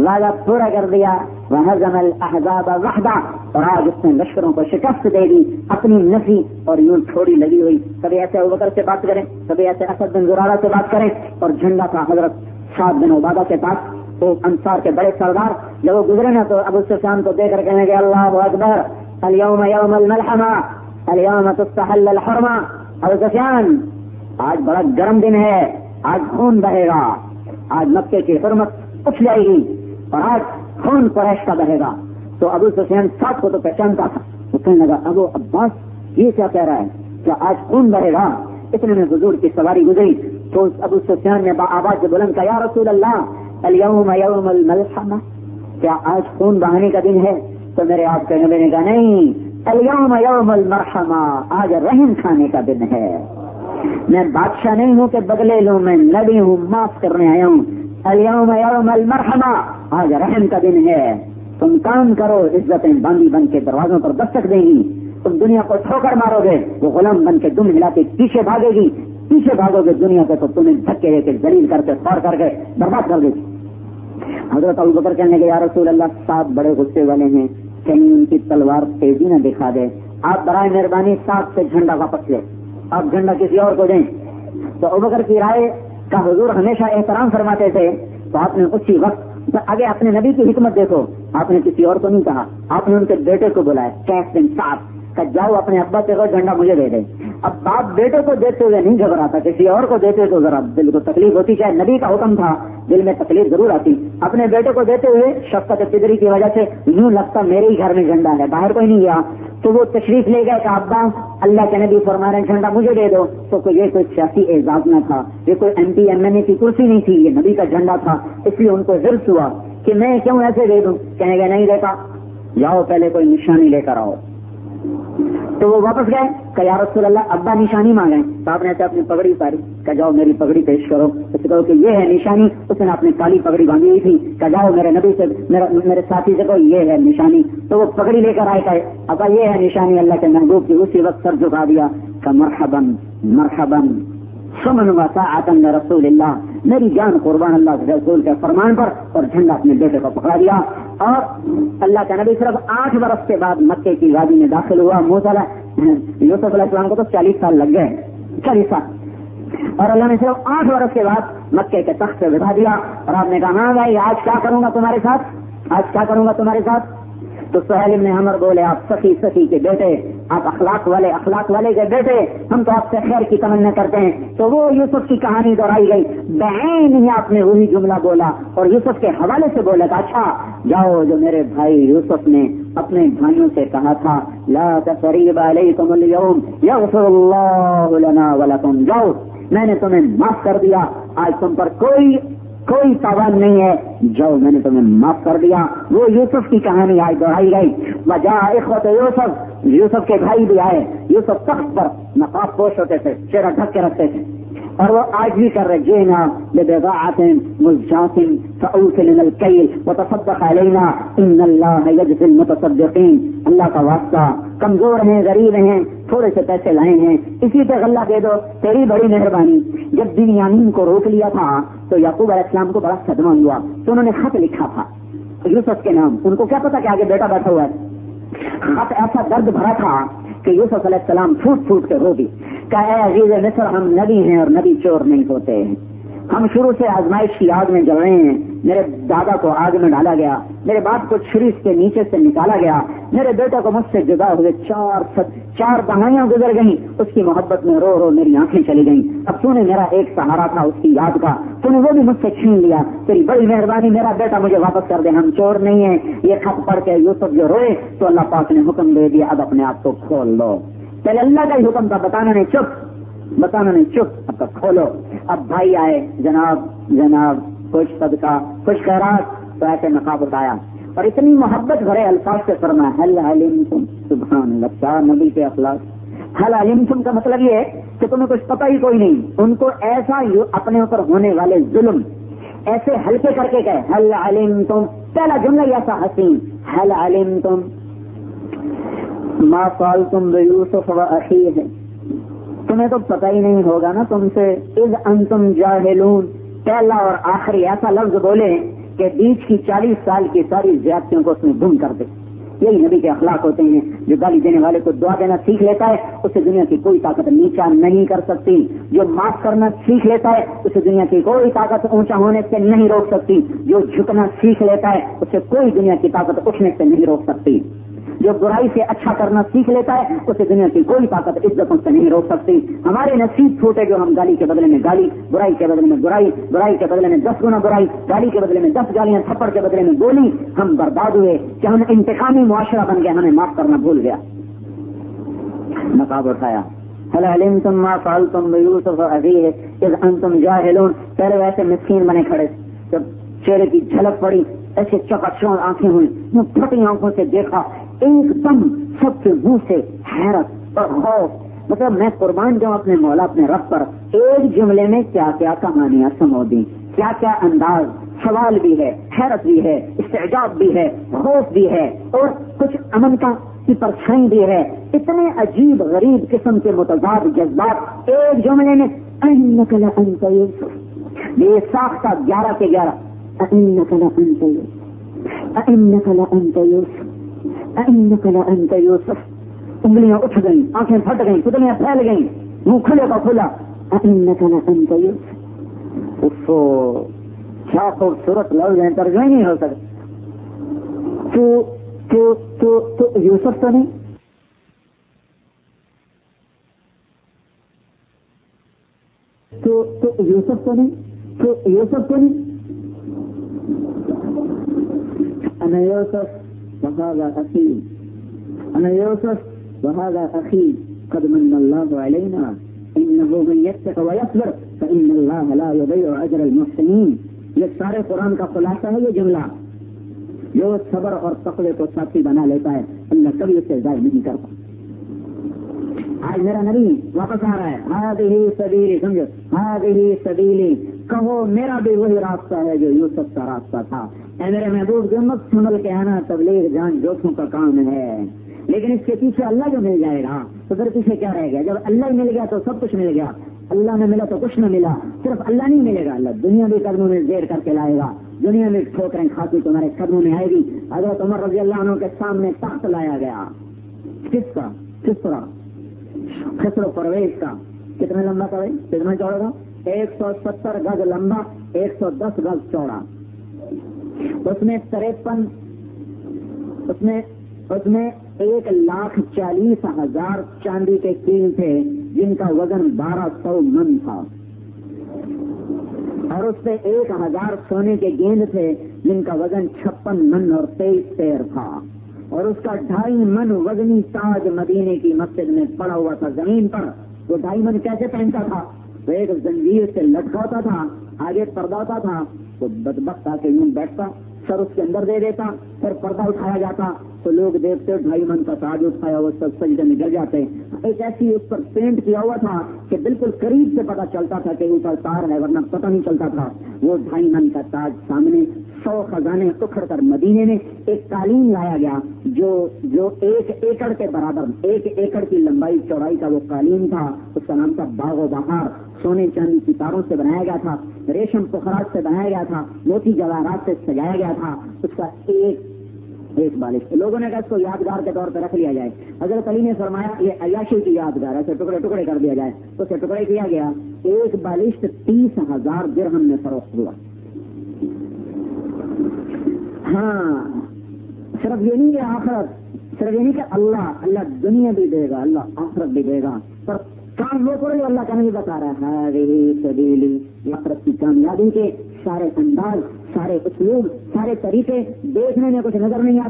وہزم الاحزاب وحدہ، اور آج اس نے لشکروں کو شکست دے دی، اپنی نفی اور یوں تھوڑی لگی ہوئی، کبھی ایسے ابوبکر سے بات کریں، کبھی ایسے اسد بن زرارہ سے بات کریں، اور جھنڈا تھا حضرت سعد بن عبادہ کے پاس، وہ انصار کے بڑے سردار، جب وہ گزرے نا تو ابو سفیان کو دیکھ کر کہنے لگے اللہ اکبر، اليوم یوم الملحمہ، اليوم تستحل الحرمہ، ابو سفیان آج بڑا گرم دن ہے، آج خون بہے گا، آج مکے کی حرمت اٹھ جائے گی، اور آج خون قریش کا بہے گا۔ تو ابو سفیان ساتھ کو تو پہچانتا تھا، وہ کہنے لگا ابو عباس یہ کیا کہہ رہا ہے، کیا آج خون بہے گا؟ اتنے میں حضور کی سواری گزری تو ابو سفیان نے آواز سے بلند کہا یا رسول اللہ اليوم یوم الملحمہ، کیا آج خون بہانے کا دن ہے؟ تو میرے آپ کے نبی نے کہا نہیں، اليوم یوم المرحمہ، آج رحم کھانے کا دن ہے، میں بادشاہ نہیں ہوں کہ بدلے لوں، میں نبی ہوں، معاف کرنے آیا ہوں، اليوم یوم المرحمہ، آج رحم کا دن ہے، تم کام کرو، عزتیں باندھی بن کے دروازوں پر دستک دیں گی، تم دنیا کو ٹھوکر مارو گے، وہ غلام بن کے دم ہلا کے پیچھے بھاگو گے دنیا کے، تو تمہیں دھکے دے کے ذلیل کر کے خور کر کے برباد کر دے گی۔ حضرت ابوبکر کہنے کے یا رسول اللہ صاحب بڑے غصے والے ہیں، کہیں ان کی تلوار تیزی نہ دکھا دے، آپ برائے مہربانی ساتھ سے جھنڈا واپس لے، آپ جھنڈا کسی اور کو دیں۔ تو ابوبکر کی رائے کا حضور ہمیشہ احترام فرماتے تھے، تو آپ نے اسی وقت آگے اپنے نبی کی حکمت دیکھو، آپ نے کسی اور کو نہیں کہا، آپ نے ان کے بیٹے کو بلایا کیس بن سعد، کہ جاؤ اپنے ابا سے کہو جھنڈا مجھے دے دے۔ اب باپ بیٹے کو دیتے ہوئے نہیں گھبراتا، کسی اور کو دیتے تو ذرا دل کو تکلیف ہوتی، چاہے نبی کا حکم تھا دل میں تکلیف ضرور آتی، اپنے بیٹے کو دیتے ہوئے شفقت فطری کی وجہ سے یوں لگتا میرے ہی گھر میں جھنڈا ہے، باہر کوئی نہیں گیا، تو وہ تشریف لے گئے کہ ابا اللہ کے نبی فرما رہے ہیں جھنڈا مجھے دے دو، تو یہ کوئی سیاسی اعزاز نہ تھا، یہ کوئی M P M N A کی کرسی نہیں تھی، یہ نبی کا جھنڈا تھا، اس لیے ان کو حرص ہوا کہ میں کیوں ایسے دے دوں، کہنے گا نہیں دیتا، جاؤ پہلے کوئی نشانی لے کر آؤ۔ تو وہ واپس گئے کہ یا رسول اللہ ابا نشانی مانگیں. تو آپ نے ایسے اپنی پگڑی اتاری کہ جاؤ میری پگڑی پیش کرو. اس کو کہ یہ ہے نشانی. اس نے اپنی کالی پگڑی باندھی ہوئی تھی کہ جاؤ میرے نبی سے میرے ساتھی سے کہو یہ ہے نشانی. تو وہ پگڑی لے کر آئے کہ ابا یہ ہے نشانی اللہ کے محبوب کی. اسی وقت سر جھکا دیا کہ مرحباً مرحباً سمن وساعتن رسول اللہ. میری جان قربان اللہ کے رسول کے فرمان پر. اور جھنڈا اپنے بیٹے کو پکڑا دیا. اور اللہ کا نبی صرف 8 برس کے بعد مکے کی وادی میں داخل ہوا. یوسف علیہ السلام کو تو 40 سال لگ گئے, 40 سال. اور اللہ نے صرف 8 برس کے بعد مکے کے تخت سے بٹھا دیا. اور آپ نے کہا ہاں بھائی آج کیا کروں گا تمہارے ساتھ, آج کیا کروں گا تمہارے ساتھ. تو سہیل بن عمر بولے آپ سخی کے بیٹے, آپ اخلاق والے کے بیٹے, ہم تو آپ سے خیر کی تمنا کرتے ہیں. تو وہ یوسف کی کہانی دہرائی گئی. بعین ہی آپ نے وہی جملہ بولا اور یوسف کے حوالے سے بولا تھا اچھا جاؤ جو میرے بھائی یوسف نے اپنے بھائیوں سے کہا تھا لا تثریب علیکم اليوم یغفر اللہ لنا ولکم, جاؤ میں نے تمہیں معاف کر دیا, آج تم پر کوئی تاوان نہیں ہے, جاؤ میں نے تمہیں معاف کر دیا. وہ یوسف کی کہانی آج دہرائی گئی. وجاء اخوت یوسف کے بھائی بھی آئے. یوسف تخت پر نقاب پوش ہوتے تھے, چہرہ ڈھک کے رکھتے تھے, اور وہ آج بھی کر رہے جینا ببضاعۃ مزجاۃ فاوفِ لنا الکیل وتصدق علینا ان اللہ یجزی المتصدقین. اللہ کا واسطہ, کمزور ہیں, غریب ہیں, تھوڑے سے پیسے لائے ہیں, اسی پہ غلہ دے دو, تیری بڑی مہربانی. جب بنیامین کو روک لیا تھا تو یعقوب علیہ السلام کو بڑا صدمہ ہوا. تو انہوں نے خط لکھا تھا یوسف کے نام. ان کو کیا پتا کہ آگے بیٹا بیٹھا ہوا ہے. خط ایسا درد بھرا تھا کہ یوسف علیہ السلام پھوٹ کے رو دی کہ اے عزیز مصر, ہم نبی ہیں اور نبی چور نہیں ہوتے ہیں. ہم شروع سے آزمائش کی آگ میں جل رہے ہیں. میرے دادا کو آگ میں ڈالا گیا, میرے باپ کو چھری کے نیچے سے نکالا گیا, میرے بیٹے کو مجھ سے جدا ہوئے 4 دہائیاں گزر گئیں. اس کی محبت میں رو میری آنکھیں چلی گئیں. اب تو نے میرا ایک سہارا تھا اس کی یاد کا, تو نے وہ بھی مجھ سے چھین لیا. تیری بڑی مہربانی, میرا بیٹا مجھے واپس کر دے, ہم چور نہیں ہیں. یہ خط پڑھ کے یوسف جو روئے تو اللہ پاک نے حکم دے دیا اب اپنے آپ کو کھول لو. پہلے اللہ کا ہی حکم تھا, بتانا نہیں چپ, اب تک کھولو. اب بھائی آئے, جناب کچھ صدقہ کچھ خیرات. تو ایسے نقاب اٹھایا اور اتنی محبت بھرے الفاظ سے فرمایا هل علمتم, سبحان اللہ, کیا نبی کے اخلاق. هل علمتم کا مطلب یہ ہے کہ تمہیں کچھ پتہ ہی کوئی نہیں. ان کو ایسا اپنے اوپر ہونے والے ظلم ایسے ہلکے کر کے کہے هل علمتم. پہلا جملہ ہی ایسا حسین, هل علمتم ما فعلتم بیوسف واخیہ, تمہیں تو پتہ ہی نہیں ہوگا نا تم سے اذ انتم جاہلون. پہلا اور آخری ایسا لفظ بولے کہ بیچ کی 40 سال کی ساری زیادتیوں کو اس میں گم کر دے. یہی نبی کے اخلاق ہوتے ہیں. جو گالی دینے والے کو دعا دینا سیکھ لیتا ہے اسے دنیا کی کوئی طاقت نیچا نہیں کر سکتی. جو معاف کرنا سیکھ لیتا ہے اسے دنیا کی کوئی طاقت اونچا ہونے سے نہیں روک سکتی. جو جھکنا سیکھ لیتا ہے اسے کوئی دنیا کی طاقت اٹھنے سے نہیں روک سکتی. جو برائی سے اچھا کرنا سیکھ لیتا ہے اسے دنیا کی کوئی طاقت عزتوں سے نہیں روک سکتی. ہمارے نصیب پھوٹے جو ہم گالی کے بدلے میں گالی, برائی کے بدلے میں برائی کے بدلے میں 10 گنا برائی, گالی کے بدلے میں 10 گالیاں, تھپڑ کے بدلے میں گولی. ہم برباد ہوئے کہ ہم انتقامی معاشرہ بن گیا, ہمیں معاف کرنا بھول گیا. نقاب اٹھایا هل علمتم ما فعلتم بیوسف واخیہ اذ انتم جاہلون. پہلے ویسے مسکین بنے کھڑے, جب چہرے کی جھلک پڑی ایسے چکاچوند آنکھیں ہوئی, پھٹی آنکھوں سے دیکھا, ایک دم سب کے منہ سے حیرت اور خوف. مطلب میں قربان جاؤں اپنے مولا اپنے رب پر. ایک جملے میں کیا کیا کہانیاں سمو دی, کیا کیا انداز. سوال بھی ہے, حیرت بھی ہے, استعجاب بھی ہے, خوف بھی ہے, اور کچھ امن کی پرچھائی بھی ہے. اتنے عجیب غریب قسم کے متضاد جذبات ایک جملے میں. انک لانت یوسف, یہ ساختہ 11 کے 11. انک لانت یوسف, انک لانت یوسف, انک لانت یوسف. انگلیاں اٹھ گئیں, آنکھیں پھٹ گئیں, پتلیاں پھیل گئیں, منہ کھلے کا کھلا. انک لانت یوسف. اس کو کیا خوبصورت لفظ ہیں, ترجمہ نہیں ہو سکتا. تو یوسف تو نہیں, تو یوسف تو نہیں, تو یوسف تو نہیں. انا یوسف وهذا اخی, انا یوسف وهذا اخی قد من اللہ علینا انه من یتق ویصبر فان اللہ لا یضیع اجر المحسنین. یہ سارے قرآن کا خلاصہ ہے یہ جملہ. جو صبر اور تقوی کو ساتھی بنا لیتا ہے اللہ کبھی اسے ضائع نہیں کرتا. آج میرا نبی واپس آ رہا ہے، ہذہ سبیلی، سمجھو ہذہ سبیلی، کہو میرا بھی وہی راستہ ہے جو یوسف کا راستہ تھا۔ اے میرے محبوب جو مت سنبھل کے آنا، تبلیغ جان جوکھوں کا کام ہے، لیکن اس کے پیچھے اللہ جو مل جائے گا تو پھر پیچھے کیا رہ گیا؟ جب اللہ ہی مل گیا تو سب کچھ مل گیا، اللہ نہ ملا تو کچھ نہ ملا۔ صرف اللہ نہیں ملے گا، اللہ دنیا بھی قدموں میں زیر کر کے لائے گا، دنیا میں ٹھوکریں کھاتی تمہارے قدموں میں آئے گی۔ حضرت عمر رضی اللہ عنہ کے سامنے تخت لایا گیا، کس کا؟ کس طرح؟ خسرو پرویز کا۔ کتنا لمبا تھا بھائی؟ کتنا چوڑا تھا؟ 170 گز لمبا، 110 گز چوڑا۔ اس میں 1,40,000 چاندی کے کیل تھے جن کا وزن 1200 من تھا، اور اس پہ 1000 سونے کے گیند تھے جن کا وزن 56 من اور 23 پیر تھا، اور اس کا 2.5 من وزنی تاج مدینے کی مسجد میں پڑا ہوا تھا زمین پر۔ وہ 2.5 من کیسے پہنتا تھا؟ وہ ایک زنجیر سے لٹکا ہوتا تھا، آگے پردہ ہوتا تھا، تو بدبخت آ کے یوں بیٹھتا، سر اس کے اندر دے دیتا، پھر پردہ اٹھایا جاتا تو لوگ دیکھتے 2.5 من کا تاج اٹھایا وہ سب سجدے میں گر جاتے۔ ایک ایسی اس پر پینٹ کیا ہوا تھا کہ بالکل قریب سے پتہ چلتا تھا کہ اوپر تار ہے، ورنہ پتہ نہیں چلتا تھا۔ وہ 2.5 من کا تاج سامنے، 100 خزانے اکھڑ کر مدینے میں ایک قالین لایا گیا جو 1 ایکڑ کے برابر، 1 ایکڑ کی لمبائی چوڑائی کا وہ قالین تھا۔ اس کا نام تھا باغ و بہار، سونے چاندی کی تاروں سے بنایا گیا تھا، ریشم پخراج سے بنایا گیا تھا، موتی جواہرات سے سجایا گیا تھا۔ اس کا ایک بالش، لوگوں نے کہا اس کو یادگار کے طور پہ رکھ لیا جائے۔ حضرت علی نے فرمایا یہ عیاشی کی یادگار ہے، اسے ٹکڑے ٹکڑے کر دیا جائے، تو اسے ٹکڑے کیا گیا۔ ایک بالش 30,000 درہم میں فروخت ہوا۔ ہاں، صرف یہ نہیں کہ آخرت، صرف یہ نہیں کہ اللہ دنیا بھی دے گا، اللہ آخرت بھی دے گا، پر کام وہ کرے اللہ کا نہیں بتا رہا ہے۔ سبیلی، آخرت کی کامیابی کے سارے انداز، سارے اسلوب، سارے طریقے دیکھنے میں کچھ نظر نہیں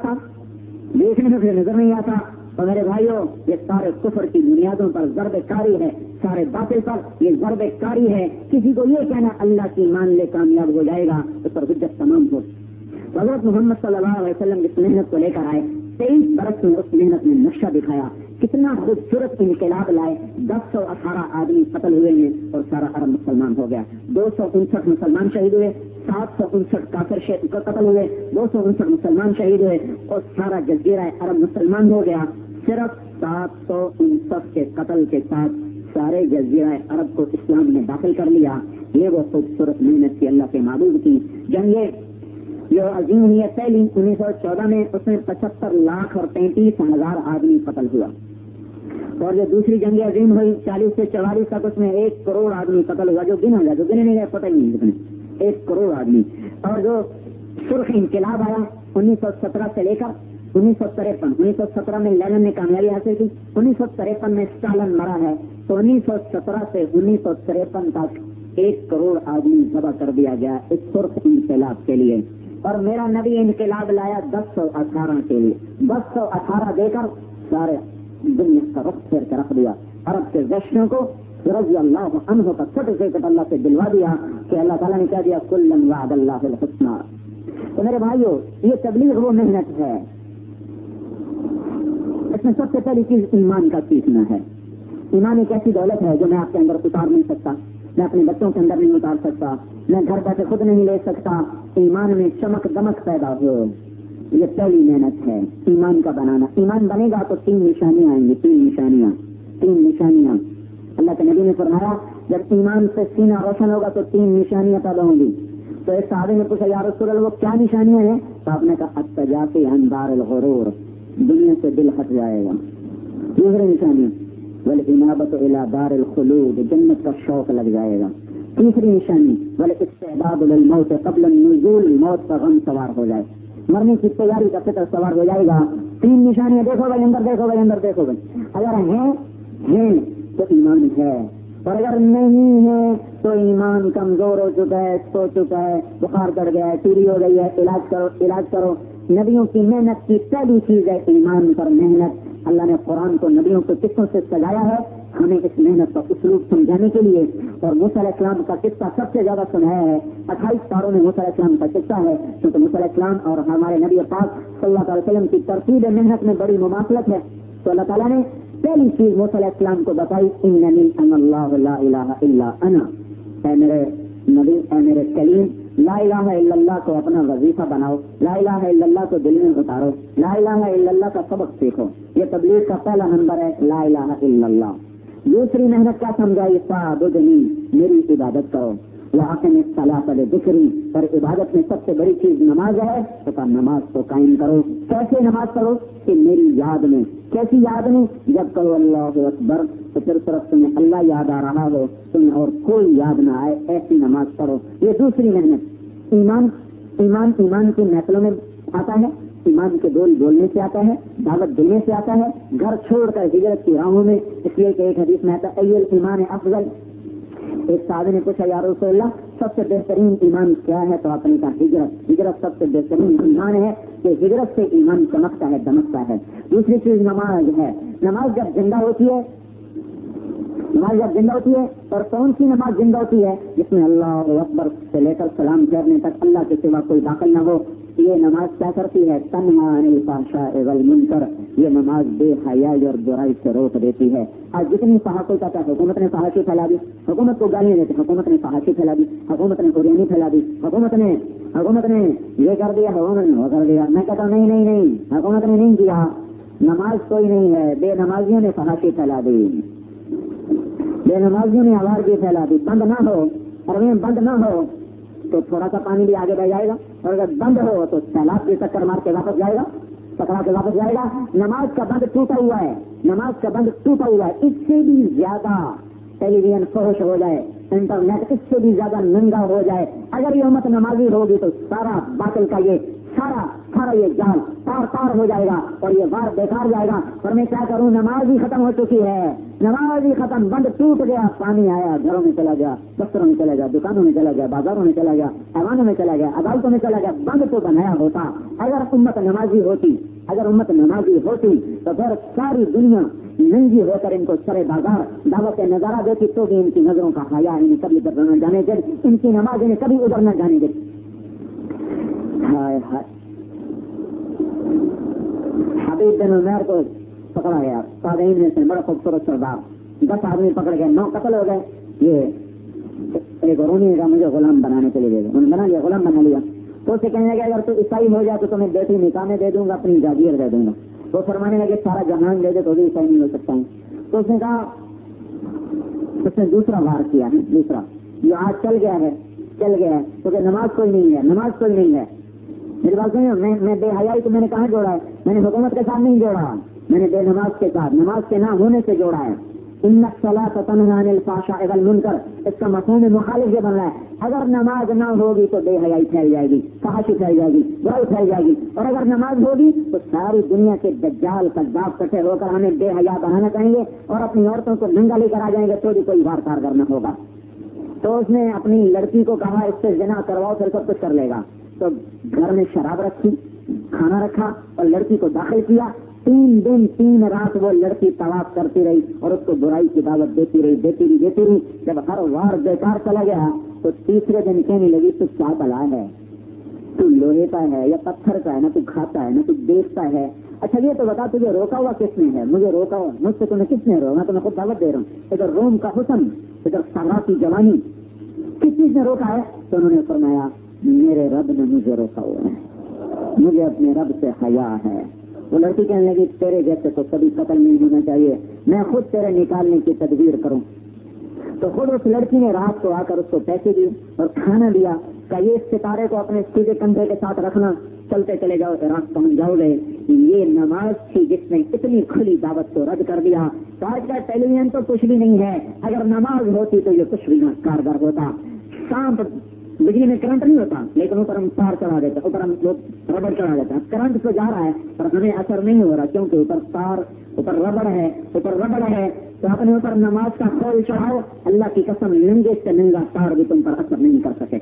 آتا، اور میرے بھائیوں یہ سارے کفر کی بنیادوں پر ضرب کاری ہے، سارے باطل پر یہ ضرب کاری ہے۔ کسی کو یہ کہنا اللہ کی مان لے کامیاب ہو جائے گا، اس پر حجت تمام ہو۔ حضرت محمد صلی اللہ علیہ وسلم جس محنت کو لے کر آئے، 23 برس میں اس محنت میں نقشہ دکھایا، کتنا خوبصورت انقلاب لائے۔ 1018 آدمی قتل ہوئے ہیں اور سارا عرب مسلمان ہو گیا۔ 259 مسلمان شہید ہوئے، 759 کافر قتل ہوئے، 259 مسلمان شہید ہوئے اور سارا جزیرہ عرب مسلمان ہو گیا۔ صرف 759 کے قتل کے ساتھ سارے جزیرہ عرب کو اسلام نے داخل کر لیا۔ یہ وہ خوبصورت محنت کی اللہ کے معبود کی جنگ جو عظیم ہوئی ہے۔ پہلی 1914 میں اس میں 75 لاکھ اور 33,000 آدمی قتل ہوا، اور جو دوسری جنگ عظیم ہوئی 40 سے 44 تک، اس میں 1 کروڑ آدمی قتل ہوا، جو گنا گیا، جو گنے نہیں گئے پتہ ہی نہیں کتنے، 1 کروڑ آدمی۔ اور جو سرخ انقلاب آیا 1917 سے لے کر 1917 میں لینن نے کامیابی حاصل کی، 1953 میں اسٹالن مرا ہے، تو 1917 سے 1953 تک 1 کروڑ آدمی ذبح کر دیا گیا اس سرخ انقلاب کے لیے۔ اور میرا نبی انقلاب لایا 1018 کے لیے، 1018 دے کر سارے دنیا کا رخ پھیر کے رکھ دیا۔ عرب کے ویشنوں کو رضی اللہ عنہ کا سرٹیفکیٹ اللہ سے دلوا دیا کہ اللہ تعالیٰ نے کہہ دیا کلًا وعد اللہ الحسنى۔ تو میرے بھائیو یہ تبلیغ وہ محنت ہے، اس میں سب سے پہلی چیز ایمان کا سیکھنا ہے۔ ایمان ایک ایسی دولت ہے جو میں آپ کے اندر اتار نہیں سکتا، میں اپنے بچوں کے اندر نہیں اتار سکتا، میں گھر بیٹھے خود نہیں لے سکتا۔ ایمان میں چمک دمک پیدا ہو، یہ پہلی محنت ہے ایمان کا بنانا۔ ایمان بنے گا تو 3 نشانیاں آئیں گی، 3 نشانیاں۔ اللہ کے نبی نے فرمایا جب ایمان سے سینہ روشن ہوگا تو 3 نشانیاں پیدا ہوں گی۔ تو ایک صحابی نے پوچھا یا رسول اللہ وہ کیا نشانیاں ہیں؟ تو آپ نے کہا التجافی عن دار الغرور، دنیا سے دل ہٹ جائے گا۔ دوسری نشانی والانابۃ الی دار الخلود، جنت کا شوق لگ جائے گا۔ تیسری نشانی والاستعداد للموت قبل النزول، موت کا غم سوار ہو جائے، مرنے کی تیاری کا فکر سوار ہو جائے گا۔ 3 نشانیاں دیکھو بھائی اندر، دیکھو بھائی اندر، دیکھو بھائی، اگر ہیں تو ایمان ہے، اور اگر نہیں ہے تو ایمان کمزور ہو چکا ہے، سو چکا ہے، بخار چڑھ گیا ہے، چوری ہو گئی ہے، علاج کرو۔ نبیوں کی محنت کی پہلی چیز ہے ایمان پر محنت۔ اللہ نے قرآن کو نبیوں کے قصوں سے سجایا ہے ہمیں اس محنت کا اسلوب سمجھانے کے لیے، اور موسیٰ علیہ السلام کا قصہ سب سے زیادہ سنایا ہے۔ 28 پاروں میں موسیٰ علیہ السلام کا قصہ ہے، کیونکہ موسیٰ علیہ السلام اور ہمارے نبی پاک صلی اللہ علیہ وسلم کی ترتیب محنت میں بڑی مماثلت ہے، تو اللہ تعالیٰ نے پہلی چیز موسیٰ علیہ السلام کو بتائی اننی انا اللہ لا الہ الا انا، اے میرے نبی، اے میرے کلیم، لا الہ الا اللہ کو اپنا وظیفہ بناؤ، لا الہ الا اللہ کو دل میں اتارو، لا الہ الا اللہ کا سبق سیکھو۔ یہ تبلیغ کا پہلا نمبر ہے، لا الہ الا اللہ۔ دوسری محنت کیا سمجھائی؟ فاعبدنی، میری عبادت کرو، وأقم الصلاة لذکری، پر عبادت میں سب سے بڑی چیز نماز ہے، تو کہا نماز کو قائم کرو۔ کیسے نماز پڑھو؟ کہ میری یاد میں۔ کیسی یاد میں؟ جب کہو اللہ اکبر تو پھر طرف تمہیں اللہ یاد آ رہا ہو، تمہیں اور کوئی یاد نہ آئے، ایسی نماز پڑھو۔ یہ دوسری محنت۔ ایمان کی محفلوں میں آتا ہے، ایمان کے بول بولنے سے آتا ہے، دعوت دینے سے آتا ہے، گھر چھوڑ کر ہجرت کی راہوں میں، اس لیے کہ ایک حدیث میں آتا ہے ای الایمان افضل۔ ایک صحابی نے پوچھا یا رسول اللہ سب سے بہترین ایمان کیا ہے؟ تو آپ نے کہا ہجرت۔ ہجرت سب سے بہترین ایمان ہے کہ ہجرت سے ایمان چمکتا ہے، دمکتا ہے۔ دوسری چیز نماز ہے۔ نماز جب زندہ ہوتی ہے اور کون سی نماز زندہ ہوتی ہے؟ جس میں اللہ اکبر سے لے کر سلام پھیرنے تک اللہ کے سوا کوئی داخل نہ ہو، یہ نماز کیا کرتی ہے؟ تنہا عن الفحشاء والمنکر، یہ نماز بے حیائی اور برائی سے روک دیتی ہے۔ آج جتنی فحاشی کا ہے، حکومت نے فحاشی پھیلا دی، حکومت کو گالیاں دیتے، حکومت نے فحاشی پھیلا دی، حکومت نے قرآنی پھیلا دی، حکومت نے یہ کر دیا، حکومت نے وہ کر دیا۔ میں کہتا ہوں نہیں، حکومت نے نہیں کیا، نماز کوئی نہیں ہے، بے نمازیوں نے فحاشی پھیلا دی، بے نمازیوں نے آوارگی پھیلا دی۔ بند نہ ہو، اور بند نہ ہو تو تھوڑا سا پانی بھی آگے بہ جائے گا، اور اگر بند ہو تو سیلاب کے چکر مار کے واپس جائے گا، پکڑا کے واپس جائے گا۔ نماز کا بند ٹوٹا ہوا ہے، اس سے بھی زیادہ ٹیلی ویژن فحش ہو جائے، انٹرنیٹ اس سے بھی زیادہ ننگا ہو جائے، اگر یہ امت نمازی ہوگی تو سارا باطل کا یہ سارا یہ جال تار ہو جائے گا اور یہ وار بیکار جائے گا۔ اور میں کیا کروں؟ نماز ہی ختم ہو چکی ہے، نماز ہی ختم، بند ٹوٹ گیا، پانی آیا، گھروں میں چلا گیا، دفتروں میں چلا گیا، دکانوں میں چلا گیا، بازاروں میں چلا گیا، ایوانوں میں چلا گیا، عدالتوں میں چلا گیا، بند تو بنایا ہوتا۔ اگر امت نمازی ہوتی تو پھر ساری دنیا ننگی ہو کر ان کو سرے بازار دعوت نظارہ دیتی، تو بھی ان کی نظروں کا حیا انہیں کبھی ادھر نہ جانے دے، ان کی نماز انہیں کبھی ادھر نہ جانے دے۔ حبیب بن عمیر کو پکڑا گیا، تابعین میں سے بڑا خوبصورت سردار، 10 آدمی پکڑ گئے، 9 قتل ہو گئے۔ یہ ایک رومی کا مجھے غلام بنانے کے لیے دے دو، انہوں نے بنا لیا، غلام بنا لیا۔ تو اسے کہنے لگا اگر تو عیسائی ہو جائے تو تمہیں بیٹی نکاح میں دے دوں گا، اپنی جاگیر دے دوں گا۔ وہ فرمانے لگے سارا جہان دے دے تو بھی عیسائی نہیں ہو سکتا ہوں۔ تو اس نے کہا، اس نے دوسرا وار کیا ہے، دوسرا جو آج چل گیا ہے کیونکہ نماز کوئی نہیں ہے۔ میری بات سنیے، میں بے حیائی کو میں نے کہاں جوڑا ہے؟ میں نے حکومت کے ساتھ نہیں جوڑا، میں نے بے نماز کے ساتھ، نماز کے نہ ہونے سے جوڑا ہے۔ ان الصلاۃ تنہی عن الفحشاء والمنکر، اس کا مفہوم مخالف یہ بن رہا ہے، اگر نماز نہ ہوگی تو بے حیائی پھیل جائے گی، فحاشی پھیل جائے گی، برائی پھیل جائے گی، اور اگر نماز ہوگی تو ساری دنیا کے دجال کذاب کٹھے ہو کر ہمیں بے حیا بنانا چاہیں گے اور اپنی عورتوں کو ننگا لے کر آ جائیں گے، تو بھی کوئی وار کار کرنا ہوگا۔ تو اس نے اپنی لڑکی کو کہا اس سے زنا کرواؤ، پھر سب کچھ کر لے گا۔ تو گھر میں شراب رکھی، کھانا رکھا اور لڑکی کو داخل کیا۔ 3 دن 3 رات وہ لڑکی طواف کرتی رہی اور اس کو برائی کی دعوت دیتی رہی۔ جب ہر وار بیکار چلا گیا تو تیسرے دن کہنے لگی تو کیا بلا ہے، تو لوہے کا ہے یا پتھر کا ہے، نہ تو کھاتا ہے نہ تو دیکھتا ہے۔ اچھا یہ تو بتا تجھے روکا ہوا کس نے ہے؟ مجھے روکا ہوا مجھ سے تمہیں کس نے روکا؟ میں تمہیں خود دعوت دے رہا ہوں۔ ادھر روم کا حسن، ادھر سارا کی جوانی، کس چیز نے روکا ہے؟ تو انہوں نے فرمایا میرے رب نے مجھے روکا ہوا ہے، مجھے اپنے رب سے حیا ہے۔ وہ لڑکی کہنے لگی تیرے جیسے تو کبھی قتل نہیں ہونا چاہیے، میں خود تیرے نکالنے کی تدبیر کروں۔ تو خود اس لڑکی نے رات کو آ کر اس کو پیسے دیے اور کھانا دیا کہ یہ ستارے کو اپنے سیدھے کندھے کے ساتھ رکھنا، چلتے چلے جاؤ، رات پہنچ جاؤ گے۔ یہ نماز تھی جس نے اتنی کھلی دعوت کو رد کر دیا۔ تو آج کا ٹیلی ویژن تو کچھ بھی نہیں ہے، اگر نماز ہوتی تو یہ کچھ بھی نہ کارگر ہوتا۔ شام بجلی میں کرنٹ نہیں ہوتا، لیکن اوپر ہم تار چڑھا دیتے ہیں، اوپر ہم لوگ ربڑ چڑھا دیتے ہیں، کرنٹ تو جا رہا ہے پر ہمیں اثر نہیں ہو رہا، کیونکہ اوپر تار، اوپر ربڑ ہے۔ تو اپنے اوپر نماز کا خول چڑھاؤ، اللہ کی قسم ننگے سے ننگا تار بھی تم پر اثر نہیں کر سکے۔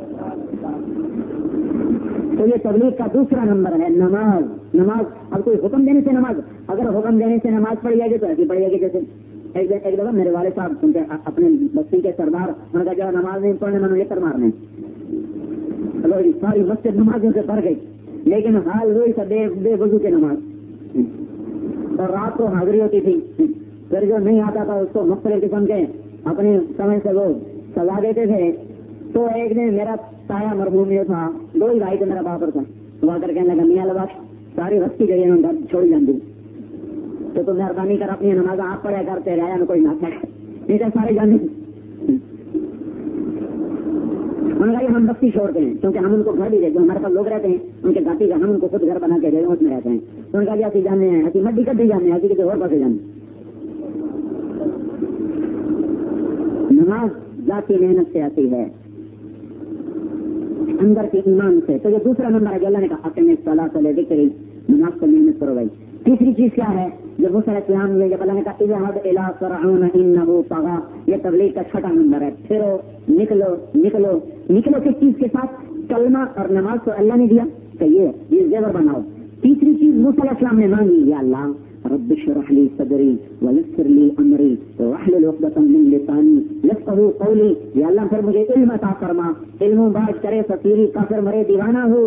تو یہ تبلیغ کا دوسرا نمبر ہے، نماز۔ اب کوئی حکم دینے سے نماز، اگر حکم دینے سے نماز پڑھ جائے گی تو ایسی پڑھ جائے گی جیسے ایک دفعہ میرے والد صاحب اپنے بستی کے سردار، انہوں نے کہا جب نماز نہیں پڑھنے میں لے کر مارنے، ساری مسجد نمازوں سے بھر گئی، لیکن حال ہوئی تھا بے وضو کی نماز۔ اور رات کو حاضری ہوتی تھی. پھر جو نہیں آتا تھا اس کو مختلف قسم کے اپنی سمجھ سے وہ سزا دیتے تھے. تو ایک دن میرا تایا مرحوم یہ تھا, 2 ہی بھائی تھے میرا باپ تھا. ہوا کر کہنے لگا میاں لباش ساری رستی جگہ میں چھوڑی جاندی تو مہربانی کر اپنی نماز آپ پڑھا کرتے رہا میں کوئی نہ نہیں تو سارے جانے. انہوں نے کہا ہم بستی چھوڑتے ہیں کیونکہ ہم ان کو گھر بھی دیتے ہیں, ہمارے پاس لوگ رہتے ہیں ان کے ذاتی کا, ہم ان کو خود گھر بنا کے دے اس میں رہتے ہیں. تو ان کا جی جانے ہیں اسی مڈی کدی جانے ہیں کسی اور پاسے جانے. نماز ذاتی محنت سے آتی ہے اندر کے ایمان سے. تو یہ دوسرا نمبر ہے جو اللہ نے کہا اپنے صلاۃ علیہ ذکر, نماز کو محنت کرو بھائی. تیسری چیز کیا ہے جو موسیٰ علیہ السلام نے جب اللہ نے کہا اذهب الى فرعون انه طغى, یہ تبلیغ کا 6واں نمبر ہے. پھرو نکلو نکلو نکلو کس چیز کے ساتھ؟ کلمہ اور نماز کو اللہ نے دیا کہ یہ زیور بناؤ. تیسری چیز موسیٰ علیہ السلام نے مانگی, یا اللہ رب اشرح لي صدری ويسر لي امری واحلل عقدۃ من لسانی یفقهوا قولی. یا اللہ پھر مجھے علم عطا فرما, علم باز کرے فقیری کافر مرے دیوانہ ہو.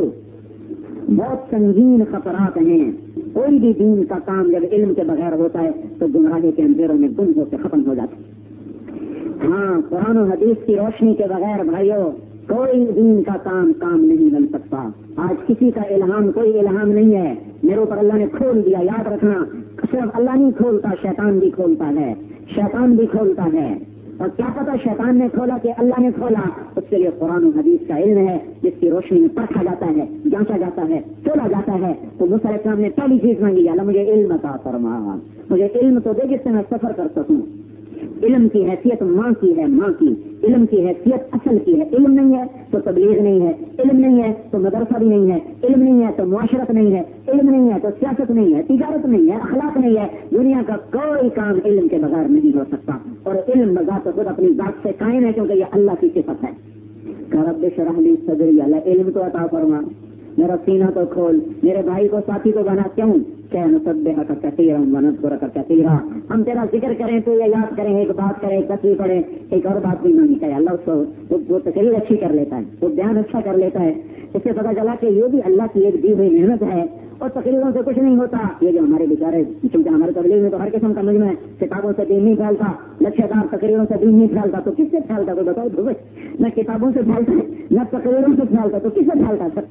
بہت سنگین خطرات ہیں. کوئی بھی دین کا کام جب علم کے بغیر ہوتا ہے تو گمراہی کے اندھیروں میں گم ہو کے ختم ہو جاتا ہے. ہاں قرآن و حدیث کی روشنی کے بغیر بھائیو کوئی دین کا کام نہیں بن سکتا. آج کسی کا الہام کوئی الہام نہیں ہے, میرے اوپر اللہ نے کھول دیا. یاد رکھنا صرف اللہ نہیں کھولتا, شیطان بھی کھولتا ہے, شیطان بھی کھولتا ہے. اور کیا پتا شیطان نے کھولا کہ اللہ نے کھولا, اس کے لیے قرآن و حدیث کا علم ہے جس کی روشنی میں پرکھا جاتا ہے, جانچا جاتا ہے, تولا جاتا ہے. تو موسیٰ علیہ السلام نے پہلی چیز مانگی, اللہ مجھے علم عطا فرما, مجھے علم تو دے جس سے میں سفر کر سکوں. علم کی حیثیت ماں کی ہے, ماں کی علم کی حیثیت اصل کی ہے. علم نہیں ہے تو تبلیغ نہیں ہے, علم نہیں ہے تو مدرسہ بھی نہیں ہے, علم نہیں ہے تو معاشرت نہیں ہے, علم نہیں ہے تو سیاست نہیں ہے, تجارت نہیں ہے, اخلاق نہیں ہے. دنیا کا کوئی کام علم کے بغیر نہیں ہو سکتا. اور علم بذات خود اپنی ذات سے قائم ہے کیونکہ یہ اللہ کی صفت ہے. رب اشرح لی صدری, اللہ علم تو عطا فرما, میرا سینہ تو کھول, میرے بھائی کو ساتھی کو بنا. کیوں کہ نسبحک کثیرا ونذکرک کثیرا, ہم تیرا ذکر کریں تو یہ یاد کریں, ایک بات کریں, ایک تصویر پڑھیں, ایک اور بات بھی مانگی کہ اللہ اس کو وہ تقریر اچھی کر لیتا ہے, وہ بیان اچھا کر لیتا ہے. اس سے پتا چلا کہ یہ بھی اللہ کی ایک دی ہوئی محنت ہے. اور تقریروں سے کچھ نہیں ہوتا. یہ جو ہمارے بیچارے, کیونکہ ہمارے تبلیغ میں تو ہر قسم کا مجمع ہے, کتابوں سے دین نہیں پھیلتا, لچھے دار تقریروں سے دین نہیں پھیلتا, تو کس سے پھیلتا؟ تو بتاؤ, نہ کتابوں سے پھیلتا ہے نہ تقریروں سے پھیلتا, تو کس سے پھیلتا سر؟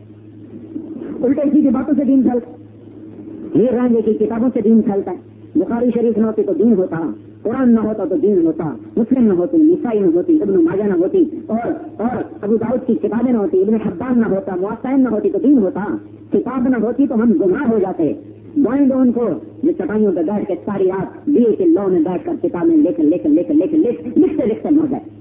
الٹے سیدھی باتوں سے دین پھیلتا. یہ رانجے کی کتابوں سے دین پھیلتا ہے. بخاری شریف نہ ہوتی تو دین ہوتا, قرآن نہ ہوتا تو دین ہوتا, مسلم نہ ہوتی, نسائی نہ ہوتی, ابن ماجہ نہ ہوتی, اور ابو داؤد کی کتابیں نہ ہوتی, ابن حبان نہ ہوتا, موطئین نہ ہوتی تو دین ہوتا. کتاب نہ ہوتی تو ہم گمراہ ہو جاتے. ڈرائنگ ان کو یہ چٹائیوں پہ بیٹھ کے ساری رات دیے کے لو میں بیٹھ کر کتابیں لکھتے لکھتے مر گئے.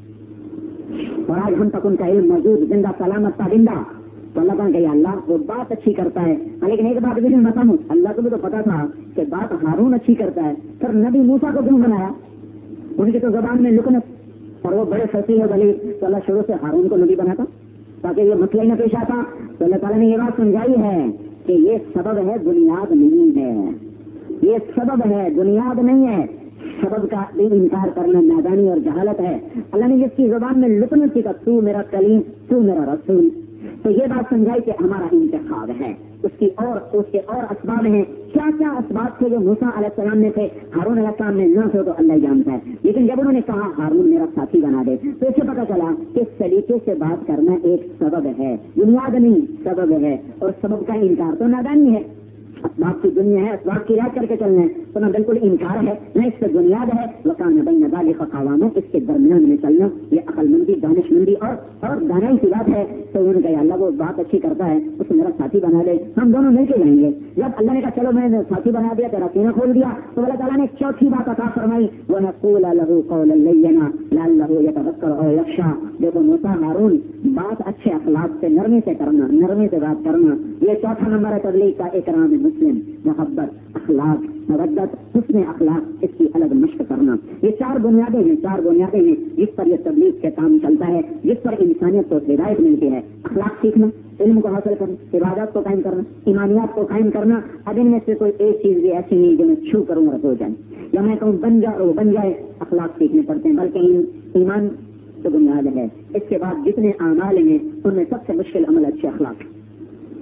اور آج ہم تک ان کا علم موجود, زندہ سلامت پابندہ. تو اللہ تعالیٰ کہ اللہ وہ بات اچھی کرتا ہے. لیکن ایک بات بھی بتاؤں, اللہ کو بھی تو پتا تھا کہ بات ہارون اچھی کرتا ہے, پھر نبی موسیٰ کو کیوں بنایا؟ ان کی تو زبان میں لکنت اور وہ بڑے فصیح بلی, تو اللہ شروع سے ہارون کو نبی بناتا تاکہ یہ مسئلہ ہی نہ پیش آتا. تو اللہ تعالیٰ نے یہ بات سمجھائی ہے کہ یہ سبب ہے, بنیاد نہیں ہے. یہ سبب ہے, بنیاد نہیں ہے. سبب کا بھی انکار کرنا نادانی اور جہالت ہے. اللہ نے جس کی زبان میں لکنت کی, تو میرا کلیم, تو میرا رسول, تو یہ بات سمجھائی کہ ہمارا انتخاب ہے. اس کے اور اسباب ہیں. کیا کیا اسباب تھے جو موسیٰ علیہ السلام نے تھے, ہارون علیہ السلام نے نہ تھے, تو اللہ جانتا ہے. لیکن جب انہوں نے کہا ہارون میرا ساتھی بنا دے, تو اس سے پتا چلا کہ سلیقے سے بات کرنا ایک سبب ہے, بنیاد نہیں, سبب ہے. اور سبب کا انکار تو نادانی ہے. اسباب کی دنیا ہے, اسباب کی رعایت کر کے چلنا ہے, تو نہ بالکل انکار ہے نہ اس سے بنیاد ہے. وکان بین ذالک قواما, اس کے درمیان میں چلنا یہ عقل مندی, دانش مندی اور دانائی کی بات ہے. تو انہوں نے کہا اللہ وہ بات اچھی کرتا ہے, اس میرا ساتھی بنا دے, ہم دونوں مل کے جائیں گے. جب اللہ نے کہا چلو میں نے ساتھی بنا دیا, تیرا سینہ کھول دیا, تو اللہ تعالیٰ نے چوتھی بات عطا فرمائی, ونقول له قولا لینا لعلہ یتذکر او یخشی. دیکھو موسیٰ ہارون, بات اچھے اخلاق سے, نرمی سے کرنا, نرمی سے بات کرنا, یہ چوتھا نمبر ہے تبلیغ کا. اکرام مسلم, محبت, اخلاق, مودت, حسن اخلاق, اس کی الگ مشق کرنا. یہ چار بنیادیں ہیں جس پر یہ تبلیغ کے کام چلتا ہے, جس پر انسانیت کو ہدایت ملتی ہے. اخلاق سیکھنا, علم کو حاصل کرنا, عبادات کو قائم کرنا, ایمانیات کو قائم کرنا. اب ان میں سے کوئی ایک چیز بھی ایسی نہیں جو میں چھو کروں اور ہو جائے, یا میں کہوں بن جائے. اخلاق سیکھنے پڑتے ہیں, بلکہ ایمان تو بنیاد ہے. اس کے بعد جتنے اعمال ہیں ان میں سب سے مشکل عمل اچھے اخلاق.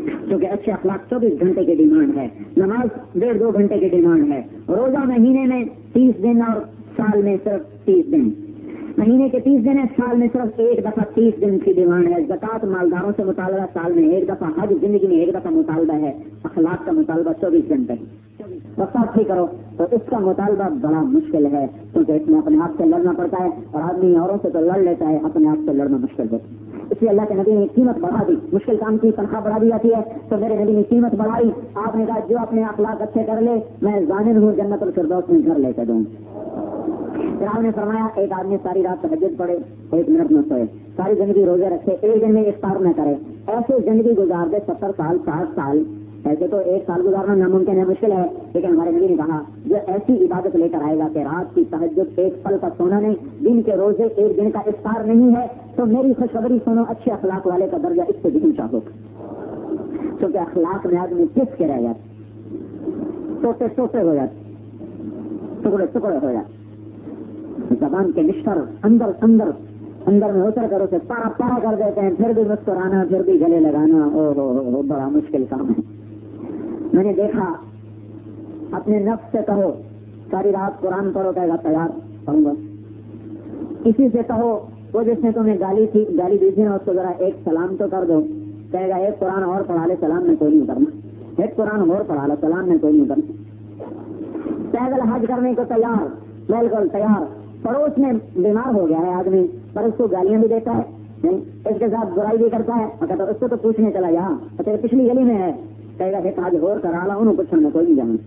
کیونکہ اچھے اخلاق 24 گھنٹے کی ڈیمانڈ ہے، نماز 1.5-2 گھنٹے کی ڈیمانڈ ہے، روزہ مہینے میں 30 دن اور سال میں صرف 30 دن، مہینے کے 30 دن ہے، سال میں صرف ایک دفعہ 30 دن کی ڈیمانڈ ہے، زکوٰۃ مالداروں سے مطالبہ سال میں ایک دفعہ، حج زندگی میں ایک دفعہ مطالبہ ہے، اخلاق کا مطالبہ 24 گھنٹے وفات ہی کرو تو اس کا مطالبہ بڑا مشکل ہے، کیونکہ اس میں اپنے آپ سے لڑنا پڑتا ہے، اور آدمی اوروں سے تو لڑ لیتا ہے، اپنے آپ سے لڑنا مشکل ہے۔ اس لیے اللہ کے نبی نے قیمت بڑھا دی، مشکل کام کی تنخواہ بڑھا دی جاتی ہے تو میرے نبی نے قیمت بڑھائی، آپ نے کہا جو اپنے اخلاق اچھے کر لے میں ضامن ہوں جنت الفردوس میں گھر لے کے دوں۔ پھر آپ نے فرمایا ایک آدمی ساری رات تہجد پڑھے، 1 منٹ نہ سوئے، ساری زندگی روزے رکھے، ایک دن میں افطار نہ کرے، ایسے زندگی گزار دے 70 سال 60 سال، ایسے تو 1 سال گزارنا ناممکن ہے، مشکل ہے، لیکن ہمارے نبی نے کہا جو ایسی عبادت لے کر آئے گا کہ رات کی تہجد 1 پل کا سونا نہیں، دن کے روزے 1 دن کا افطار نہیں ہے، تو میری خوشخبری سنو اچھے اخلاق والے کا درجہ اس سے بھی اونچا ہو، کیونکہ اخلاق میں آدمی پس کے رہ جاتے، ٹوٹے ہو جاتے، ٹکڑے ہو جاتے، زبان کے نشتر اندر میں اتر کر اسے پارا کر دیتے ہیں، پھر بھی مسکرانا، پھر بھی گلے لگانا، او بڑا مشکل کام ہے۔ میں نے دیکھا، اپنے نفس سے کہو ساری رات قرآن پڑھو، کہے گا تیار پڑھوں گا، کسی سے کہو وہ جس نے تمہیں گالی دی تھی نا اس کو ذرا ایک سلام تو کر دو، کہے گا ایک قرآن اور پڑھا لے سلام میں کوئی نہیں کرنا، ایک قرآن اور پڑھا لے سلام میں کوئی نہیں کرنا، پیدل حج کرنے کو تیار، بالکل تیار، پڑوس میں بیمار ہو گیا ہے آدمی پر اس کو گالیاں بھی دیتا ہے، اس کے ساتھ برائی بھی کرتا ہے، تو اس کو تو پوچھنے چلا جا تیرے پچھلی گلی میں ہے، کہے گا ایک آج اور کرا لا، انہوں پوچھنے میں کوئی نہیں جانا۔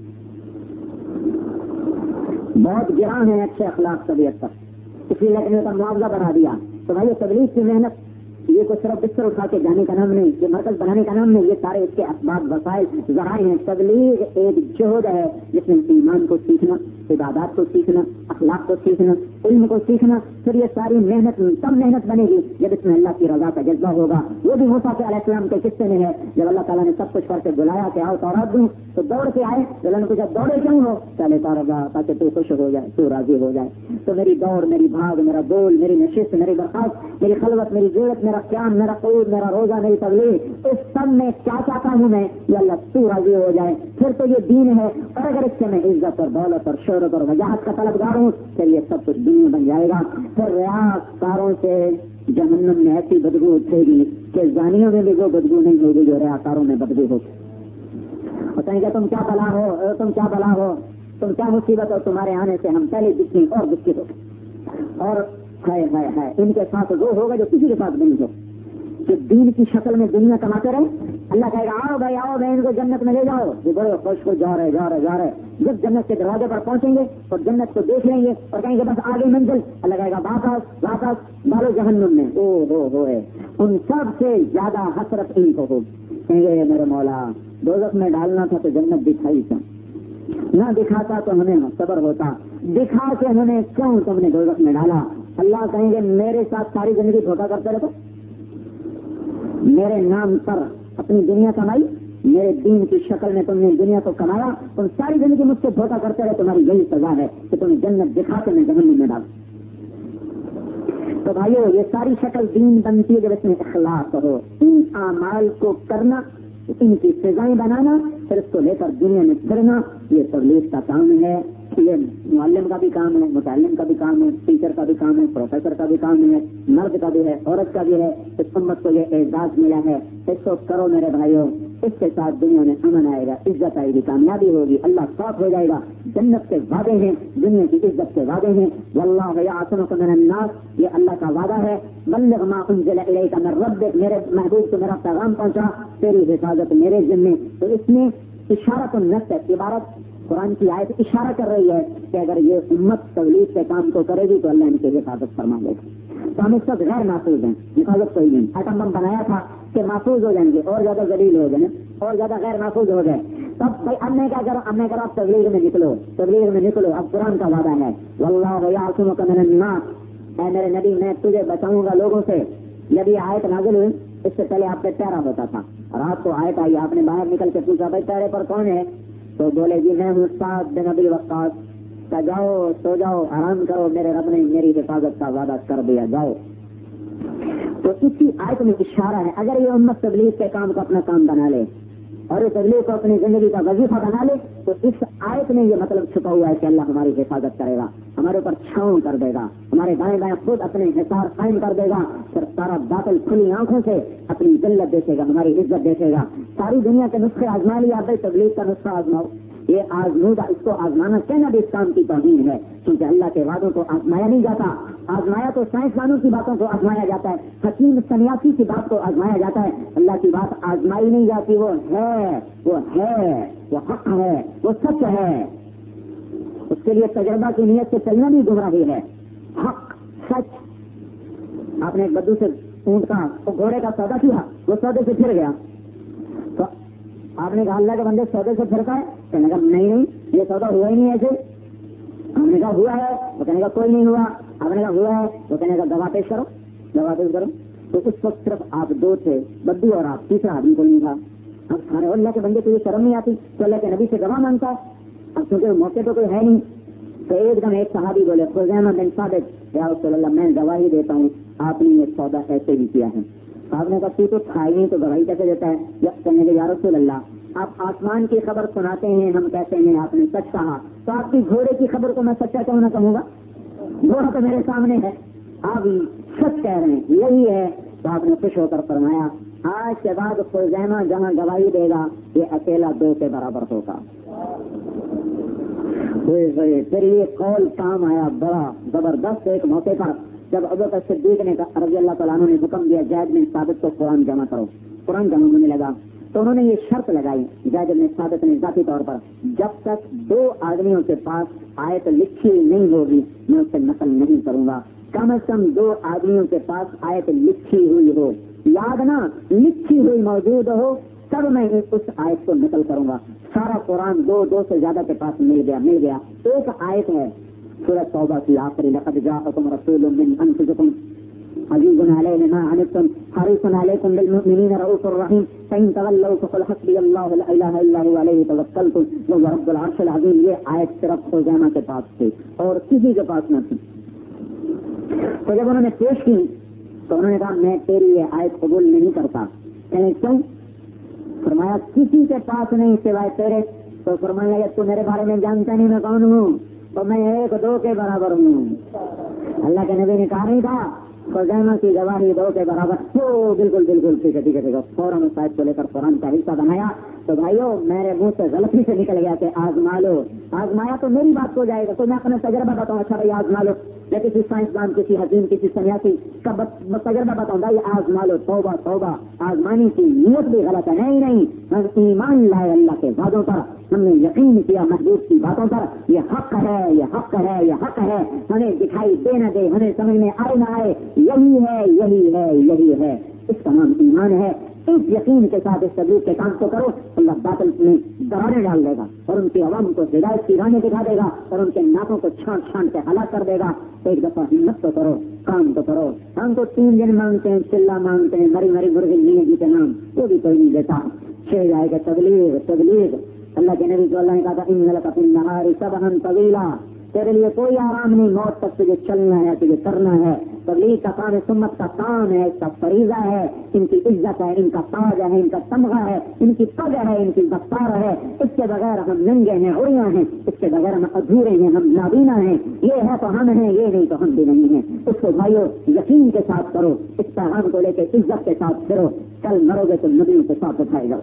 بہت گراں ہے اچھے اخلاق طبیعت پر، اس لیے لگنے کا معاوضہ بڑھا دیا، تو بھائی تبلیغ کی محنت یہ کوئی صرف بستر اٹھا کے جانے کا نام نہیں، یہ مرکز بنانے کا نام نہیں، یہ سارے اس کے اسباب وسائل ذرائع ہیں۔ تبلیغ ایک جہد ہے جس میں ایمان کو سیکھنا، عبادات کو سیکھنا، اخلاق کو سیکھنا، علم کو سیکھنا، پھر یہ ساری محنت تب محنت بنے گی جب اس میں اللہ کی رضا کا جذبہ ہوگا۔ وہ بھی موسیٰ علیہ السلام کے قصے میں ہے، جب اللہ تعالیٰ نے سب کچھ کر کے بلایا کہ آؤ تورات دوں تو دوڑ کے آئے، اللہ نے پوچھا دوڑے کیوں ہو؟ چلے رضا تاکہ تو خوش ہو جائے، تو راضی ہو جائے۔ تو میری دوڑ، میری بھاگ، میرا بول، میری نشست، میری برخاست، میری خلوت، میری ضرورت، میرا قیام، میرا قعود، میرا روزہ، میری تبلیغ، اس سب میں کیا چاہتا ہوں میں؟ یہ اللہ تو راضی ہو جائے، پھر تو یہ دین ہے۔ اور اگر اس سے میں عزت اور دولت اور شہرت اور وجاہت کا طلبگار ہوں پھر یہ سب کچھ دین بن جائے گا۔ پھر ریاکاروں سے جہنم میں ایسی بدبو اٹھے گی کہ زانیوں میں بھی وہ بدبو نہیں ہوگی جو ریاکاروں میں بدبو ہو۔ بتائیں گے تم کیا بلا ہو، تم کیا بلا ہو، تم کیا مصیبت ہو، تمہارے آنے سے ہم پہلے جتنی اور دکھت ہو، اور ہے ان کے ساتھ وہ ہوگا جو کسی کے ساتھ نہیں ہو، کہ دین کی شکل میں دنیا کماتے رہے۔ اللہ کہے گا آؤ بھائی ان کو جنت میں لے جاؤ، یہ بڑے خوش کو جا رہے۔ جب جنت کے دروازے پر پہنچیں گے اور جنت کو دیکھ لیں گے اور کہیں گے بس آگے منزل، اللہ کہے گا واپس ڈالو جہنم میں۔ او ان سب سے زیادہ حسرت ان کو ہوگی، کہیں گے میرے مولا دوزخ میں ڈالنا تھا تو جنت دکھائی کیوں نہ؟ دکھاتا تو ہمیں صبر ہوتا، دکھا کے ہمیں کیوں تم نے دوزخ میں ڈالا؟ اللہ کہیں گے میرے ساتھ ساری زندگی دھوکہ کرتے رہو، میرے نام پر اپنی دنیا کمائی، میرے دین کی شکل میں تم نے دنیا کو کمایا، تم ساری زندگی مجھ سے دھوکہ کرتے رہے، تمہاری یہی سزا ہے کہ تمہیں جنت دکھا کے میں جہنم میں ڈال۔ تو بھائیو یہ ساری شکل دین بنتی ہے جب اس میں اخلاص ہو، ان اعمال کو کرنا، ان کی سزائیں بنانا، پھر اس کو لے کر دنیا میں پھرنا، یہ تبلیغ کا کام ہے، یہ معلم کا بھی کام ہے، متعلم کا بھی کام ہے، ٹیچر کا بھی کام ہے، پروفیسر کا بھی کام ہے، مرد کا بھی ہے، عورت کا بھی ہے۔ اس امت کو یہ اعزاز ملا ہے، اس کو کرو میرے بھائیوں، اس کے ساتھ دنیا میں امن آئے گا، عزت آئے گی، کامیابی ہوگی، اللہ صاف ہو جائے گا، جنت کے وعدے ہیں، دنیا کی عزت کے وعدے ہیں۔ واللہ یعصمک من الناس، یہ اللہ کا وعدہ ہے۔ بلغ ما انزل الیک من ربک، میرے محبوب کو میرا پیغام پہنچا، تیری حفاظت میرے ذمے۔ تو اس میں اشارۃ النص ہے، عبارت قرآن کی آیت اشارہ کر رہی ہے کہ اگر یہ امت تبلیغ کے کام کو کرے گی تو اللہ ان کی حفاظت فرما دے گا۔ تو ہم اس وقت غیر محفوظ ہیں، حفاظت کوئی نہیں۔ ایٹم بم بنایا تھا کہ محفوظ ہو جائیں گے، اور زیادہ ذلیل ہو گئے، اور زیادہ غیر محفوظ ہو گئے۔ تب بھائی اب میں کیا کروں؟ اب میں کروں آپ تبلیغ میں نکلو، اب قرآن کا وعدہ ہے واللہ یعصمک من الناس، اے میرے نبی میں تجھے بچاؤں گا لوگوں سے۔ جب یہ آیت نازل ہوئی اس سے پہلے آپ پہ پیارا ہوتا تھا، رات کو آیت آئی، آپ نے باہر نکل کے پوچھا بھائی پیارے پر کون ہے؟ تو بولے جی میں ہوں سعد بن ابی وقاص۔ کہ جاؤ سو جاؤ آرام کرو، میرے رب نے میری حفاظت کا وعدہ کر دیا، جاؤ۔ تو اسی آیت میں اشارہ ہے، اگر یہ امت تبلیغ کے کام کو اپنا کام بنا لے اور یہ تبلیغ کو اپنی زندگی کا وظیفہ بنا لے تو اس آیت میں یہ مطلب چھپا ہوا ہے کہ اللہ ہماری حفاظت کرے گا، ہمارے اوپر چھاؤں کر دے گا، ہمارے دائیں بائیں خود اپنے حصار قائم کر دے گا، پھر سارا باطل کھلی آنکھوں سے اپنی ذلت دیکھے گا، ہماری عزت دیکھے گا۔ ساری دنیا کے نسخے آزما لیا، بھائی تبلیغ کا نسخہ آزماؤ، یہ آزمودہ، اس کو آزمانا کہنا بھی اس کام کی توہین ہے، کیونکہ اللہ کے وعدوں کو آزمایا نہیں جاتا، آزمایا تو سائنسدانوں کی باتوں کو آزمایا جاتا ہے، حکیم سنیاسی کی بات کو آزمایا جاتا ہے، اللہ کی بات آزمائی نہیں جاتی، وہ حق ہے، وہ سچ ہے، اس کے لیے تجربہ کی نیت سے چلنا بھی گمراہی ہے۔ حق سچ، آپ نے ایک بدو سے اونٹ کا گھوڑے کا سودا کیا، وہ سودے سے پھر گیا تو آپ نے کہا اللہ کے بندے سودے سے پھرتا ہے؟ کہنے کا نہیں یہ سودا ہوا ہی نہیں ایسے۔ ہم نے کہا ہوا ہے، وہ کہنے کا کوئی نہیں ہوا، آپ نے کہا ہوا ہے، وہ کہنے کا گواہ پیش کرو، گواہ پیش کرو۔ تو اس وقت صرف آپ دو تھے، بدو اور آپ، تیسرا آدمی کوئی نہیں تھا۔ اب سارے اللہ کے بندے کو یہ شرم نہیں آتی تو اللہ کے نبی سے گواہ مانگتا، اب کیونکہ موقع تو کوئی ہے نہیں تو ایک دم ایک صحابی بولے خزیمہ بن ثابت، یا رسول اللہ میں گواہی دیتا ہوں آپ نے یہ سودا ایسے ہی کیا ہے۔ آپ نے کہا تو تھا ہی نہیں تو گواہی کیسے دیتا ہے؟ کہنے کے یا رسول اللہ آپ آسمان کی خبر سناتے ہیں، ہم کہتے ہیں آپ نے سچ کہا، تو آپ کی گھوڑے کی خبر کو میں سچا کیوں نہ کہوں گا؟ گھوڑا تو میرے سامنے ہے، آپ سچ کہہ رہے ہیں، یہی ہے۔ تو آپ نے خوش ہو کر فرمایا آج کے بعد خزیمہ جہاں گواہی دے گا یہ اکیلا 2 کے برابر ہوگا۔ پھر یہ قول کام آیا بڑا زبردست ایک موقع پر جب ابوبکر صدیق نے رضی اللہ تعالیٰ عنہ نے حکم دیا زید بن ثابت کو قرآن جمع کرو، قرآن جمع ہونے لگا تو انہوں نے یہ شرط لگائی، زید بن ثابت نے ذاتی طور پر، جب تک 2 آدمیوں کے پاس آیت لکھی نہیں ہوگی میں اسے نقل نہیں کروں گا، کم از کم 2 آدمیوں کے پاس آیت لکھی ہوئی ہو، یاد نہ لکھی ہوئی موجود ہو تب میں اس آیت کو نقل کروں گا۔ سارا قرآن 2 سے زیادہ کے پاس مل گیا۔ ایک آیت ہے سورۃ توبہ کی آخری، لقد جاءکم رسول من انفسکم عزیز علیہ ما عنتم حریص علیکم بالمؤمنین رؤوف رحیم فإن تولوا فقل حسبی اللہ لا الہ الا هو علیہ توکلت وهو رب العرش العظیم۔ یہ آیت صرف خزیمہ کے پاس تھی اور کسی کے پاس نہ تھی۔ تو جب انہوں نے پیش کی تو انہوں نے کہا میں تیری یہ آیت قبول نہیں کرتا۔ کہنے کیوں؟ فرمایا کسی کے پاس نہیں سوائے تیرے۔ تو فرمایا کہ تو میرے بارے میں جانتا نہیں میں کون ہوں، تو میں 1-2 کے برابر ہوں۔ اللہ کے نبی نے کہا نہیں تھا خزیمہ کی گواہی 2 کے برابر ہو، بالکل ٹھیک ہے، فوراً اس آیت کو لے کر قرآن کا حصہ بنایا۔ تو بھائیو میرے منہ سے غلطی سے نکل گیا کہ آزما لو، آزمایا تو میری بات ہو جائے گا، تو میں اپنا تجربہ بتاؤں، اچھا بھائی آزما لو، یا کسی سائنسدان کسی حکیم کسی سنیاسی کا تجربہ بتاؤں بھائی آزما لو۔ توبہ آزمانے کی نیت بھی غلط ہے، نہیں ہم ایمان لائے اللہ کے وعدوں پر، ہم نے یقین کیا محبوب کی باتوں پر، یہ حق ہے، ہمیں دکھائی دے نہ دے، ہمیں سمجھ میں آئے نہ آئے، یہی ہے، اس کا نام ایمان ہے۔ اس یقین کے ساتھ اس تبلیغ کے کام کو کرو، اللہ باطل میں دراڑیں ڈال دے گا اور ان کی عوام کو ہدایت کی راہیں دکھا دے گا اور ان کے ناکوں کو چھان کے ہلاک کر دے گا۔ ایک دفعہ ہمت تو کرو، کام تو کرو۔ ہم تو 3 دن مانگتے ہیں، چلا مانگتے ہیں، مری مرغی لیے جی کے نام، وہ بھی کوئی نہیں دیتا۔ شیر آئے گا تبلیغ۔ اللہ کے نبی کو اللہ نے کہا تھا ان لک فی النہار سبحا طویلا، تیرے لیے کوئی آرام نہیں، موت تک تجھے چلنا ہے، تجھے کرنا ہے۔ تبلیغ کا کام سنت کا کام ہے، اس کا فریضہ ہے، ان کی عزت ہے، ان کا تاج ہے، ان کا تمغہ ہے، ان کی پگ ہے، ان کی دفتار ہے۔ اس کے بغیر ہم ننگے ہیں، عریاں ہیں، اس کے بغیر ہم ادھورے ہیں، ہم نابینا ہیں۔ یہ ہے تو ہم ہیں، یہ نہیں تو ہم بھی نہیں ہیں۔ اس کو بھائیو یقین کے ساتھ کرو، اس پیغام کو لے کے عزت کے ساتھ پھرو، کل مرو گے تو نبیوں کے ساتھ اٹھائے گا۔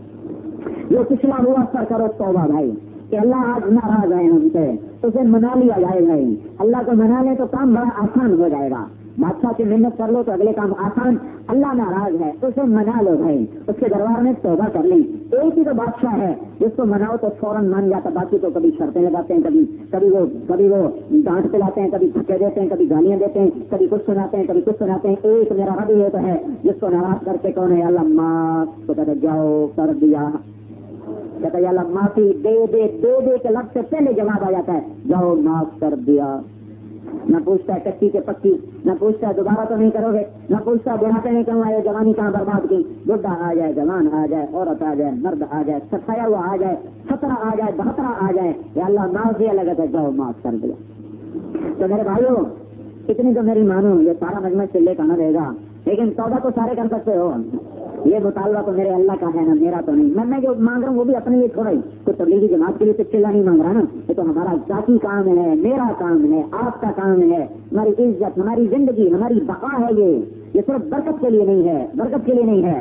جو پچھلا ہوا پر کرو توبہ بھائی کہ اللہ آج ناراض ہے ہم سے، اسے منا لیا جائے بھائی۔ اللہ کو منا لے تو کام بڑا آسان ہو جائے گا۔ بادشاہ کی محنت کر لو تو اگلے کام آسان، اللہ ناراض ہے اسے منا لو بھائی، اس کے دربار میں توبہ کر لیں۔ ایک ہی تو بادشاہ ہے جس کو مناؤ تو فوراً مان جاتا، باقی تو کبھی شرطیں لگاتے ہیں، کبھی وہ ڈانٹ پلاتے ہیں، کبھی دھکے دیتے ہیں، کبھی گالیاں دیتے ہیں، کبھی کچھ سناتے ہیں، کبھی کچھ سناتے ہیں۔ ایک میرا رب یہ تو ہے جس کو ناراض کر کے کون ہے اللہ معاف تو کہتے جاؤ کر دیا، کہتا ہے اللہ معافی دے کے لفظ سے پہلے جواب آ جاتا ہے جاؤ معاف کر دیا۔ نہ پوچھتا ہے کچی کے پکی، نہ پوچھتا ہے دوبارہ تو نہیں کرو گے، نہ پوچھتا ہے بڑھاپے میں کیوں آئے، جوانی کہاں برباد کی، بڈھا آ جائے، جوان آ جائے، عورت آ جائے، مرد آ جائے، سکھایا ہوا آ جائے، 17 آ جائے، 72 آ جائے، یا اللہ معاف دیا لگا تھا جاؤ معاف کر دیا۔ تو میرے بھائیوں اتنی تو میری مانو، یہ سارا مجمع چلے کا نہ رہے گا، لیکن توبہ تو سارے کر سکتے ہو. یہ مطالبہ تو میرے اللہ کا ہے نا، میرا تو نہیں. میں جو مانگ رہا ہوں وہ بھی اپنے لیے تھوڑا ہی. تو تبلیغی جماعت کے لیے تو چلا نہیں مانگ رہا نا. یہ تو ہمارا ذاتی کام ہے، میرا کام ہے، آپ کا کام ہے. ہماری عزت، ہماری زندگی، ہماری بقا ہے. یہ صرف برکت کے لیے نہیں ہے، برکت کے لیے نہیں ہے.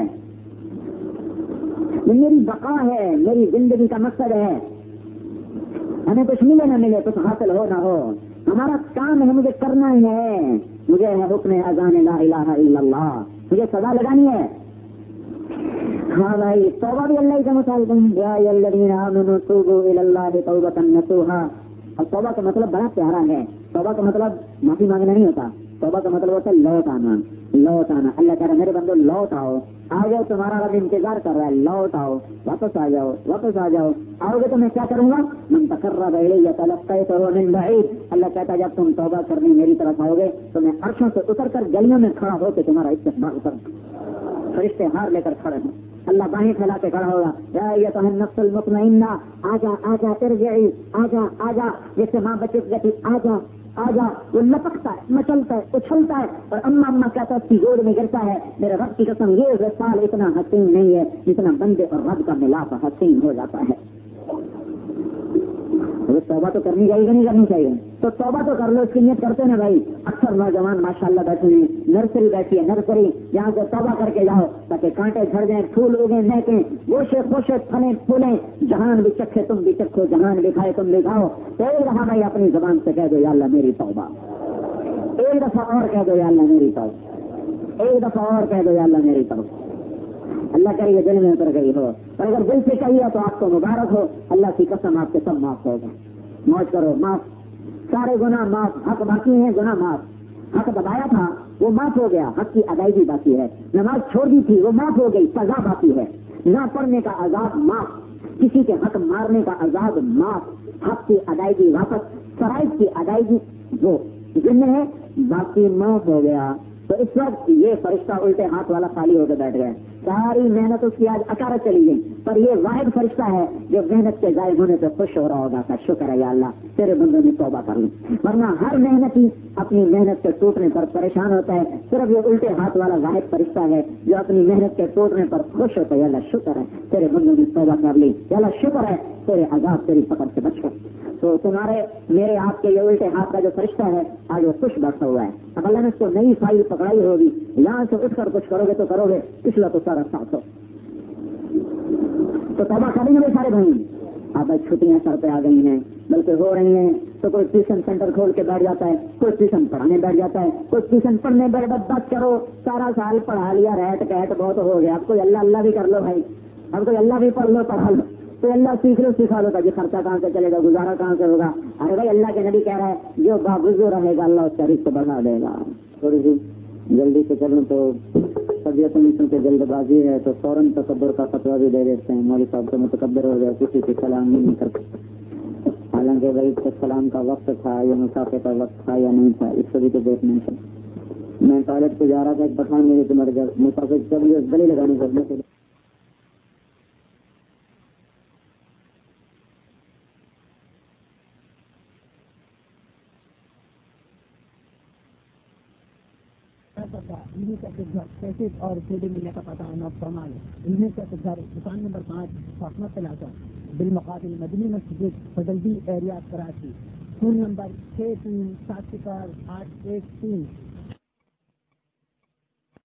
یہ میری بقا ہے، میری زندگی کا مقصد ہے. ہمیں کچھ ملے نہ ملے، کچھ حاصل ہو نہ ہو، ہمارا کام ہے، مجھے کرنا ہی ہے. مجھے ہے حکم اذان لا الہ الا اللہ، مجھے سزا لگانی ہے. ہاں بھائی، توبہ بھی اللہ کا مطالبہ ہے. یا الذین آمنوا توبوا الی اللہ توبۃ نصوحا. اور توبہ کا مطلب بڑا پیارا ہے. توبہ کا مطلب معافی مانگنا نہیں ہوتا. توبہ کا مطلب ہوتا ہے لوٹ آنا. لوٹ آنا. اللہ کہہ رہا ہے میرے بندو لوٹ آؤ، آ جاؤ، تمہارا رب انتظار کر رہا ہے. لوٹ آؤ، واپس آ جاؤ، واپس آ جاؤ. آؤ گے تو میں کیا کروں گا؟ من تقرب الی تلقیتہ من بعید. اللہ کہتا ہے جب تم توبہ کرنے میری طرف آؤ گے تو میں عرشوں سے اتر کر گلیوں میں کھڑا ہو کے تمہارا استقبال کروں. فرشتے ہار لے کر کھڑے ہیں. اللہ باہیں پھیلا کے کھڑا ہوگا. یا ایتھا النفس المطمئنہ، آجا آجا ترجعی، آجا آجا. جیسے ماں بچے کی آجا آجا، وہ لپکتا ہے، مچلتا ہے، اچھلتا ہے اور اما اما کہتا ہے اس کی گود میں گرتا ہے. میرے رب کی قسم یہ وصال اتنا حسین نہیں ہے جتنا بندے اور رب کا ملاپ حسین ہو جاتا ہے. توبہ تو کرنی چاہیے نہیں کرنی چاہیے؟ تو توبہ تو کر لو، اس کی نیت کرتے نا بھائی. اکثر نوجوان ماشاءاللہ بیٹھے ہیں، نرسری بیٹھی ہے، نرسری یہاں سے توبہ کر کے جاؤ تاکہ کانٹے جھڑ جائیں، پھول اگیں، مہکیں، گوشے خوشے پھلیں پھولیں. جہان بھی چکھے تم بھی چکھو، جہان بھی کھائے تم بھی کھاؤ. تو ایک دفعہ بھائی اپنی زبان سے کہہ دو یا اللہ میری توبہ. ایک دفعہ اور کہہ دو یا اللہ میری توبہ. ایک دفعہ اور کہہ دو یا اللہ میری توبہ. اللہ کریے دل میں اتر گئی ہو. اور اگر دل سے کہیے تو آپ کو مبارک ہو. اللہ کی قسم آپ کے سب معاف ہوگا. موج کرو، معاف. سارے گناہ معاف. حق باقی ہیں، گناہ معاف. حق دبایا تھا وہ معاف ہو گیا، حق کی ادائیگی باقی ہے. نماز چھوڑ دی تھی وہ معاف ہو گئی، سزا باقی ہے. نہ پڑھنے کا عذاب معاف، کسی کے حق مارنے کا عذاب معاف، حق کی ادائیگی واپس، فرائض کی ادائیگی جو ذمہ ہے باقی معاف ہو گیا. تو اس وقت یہ فرشتہ الٹے ہاتھ والا خالی ہو کے بیٹھ گئے. ساری محنت اس کی آج اکارت چلی گئی، پر یہ واحد فرشتہ ہے جو محنت کے ضائع ہونے پہ خوش ہو رہا ہوگا کہ شکر ہے یا اللہ تیرے بندوں نے توبہ کر لی. ورنہ ہر محنتی اپنی محنت کے ٹوٹنے پر پریشان ہوتا ہے. صرف یہ الٹے ہاتھ والا واحد فرشتہ ہے جو اپنی محنت کے ٹوٹنے پر خوش ہوتا ہے. یا اللہ شکر ہے تیرے بندوں نے توبہ کر لی. یا اللہ شکر ہے تیرے عذاب تیری پکڑ سے بچ گئے. تو تمہارے میرے آپ کے یہ الٹے ہاتھ کا جو فرشتہ ہے آج وہ خوش بیٹھا ہوا ہے. اب اللہ نے اس کو نئی فائل پکڑائی ہوگی. یہاں سے اٹھ کر کچھ کرو گے تو کرو گے، پچھلا تو سارا ساتھ ہو. تو توبہ کریں گے سارے بھائی. اب چھٹیاں سر پہ آ گئی ہیں، بلکہ ہو رہی ہیں تو کوئی ٹیوشن سینٹر کھول کے بیٹھ جاتا ہے، کوئی ٹیوشن پڑھانے بیٹھ جاتا ہے، کوئی ٹیوشن پڑھنے بیٹھ. بس کرو، سارا سال پڑھا لیا، ریٹ کیٹ بہت ہو گیا. اب کوئی اللہ اللہ بھی کر لو بھائی، اب کوئی اللہ بھی پڑھ لو، پڑھا لو. تو اللہ سیکھ لو، سکھا لو تاکہ خرچہ کہاں سے چلے گا، گزارا کہاں سے ہوگا. ارے بھائی اللہ کے نبی کہہ رہا ہے جو باوضو رہے گا اللہ اس کا رزق بڑھا دے گا. تھوڑی سی جلدی سے چلوں تو طبیعت میں کے جلد بازی ہے تو فوراً تکبر کا فتویٰ بھی دے دیتے ہیں. مولوی صاحب تو متکبر ہو گیا، کسی سے سلام نہیں کرتے. حالانکہ بھائی سلام کا وقت تھا یا مسافے کا وقت تھا یا نہیں تھا، اس کو بھی تو دیکھنا تھا. میں ٹوائلٹ کو جا رہا تھا، ایک پٹھان میرے مر گیا، مسافر کبھی گلی لگانے کرنے کے کیسٹ اور سیڈی ملنے کا پتہ ہے فرمان. انہیں سے گھر دکان نمبر 5 فاطمہ پلازا بالمقابل مدنی مسجد فضلبی ایریا کراچی. Phone number 63708113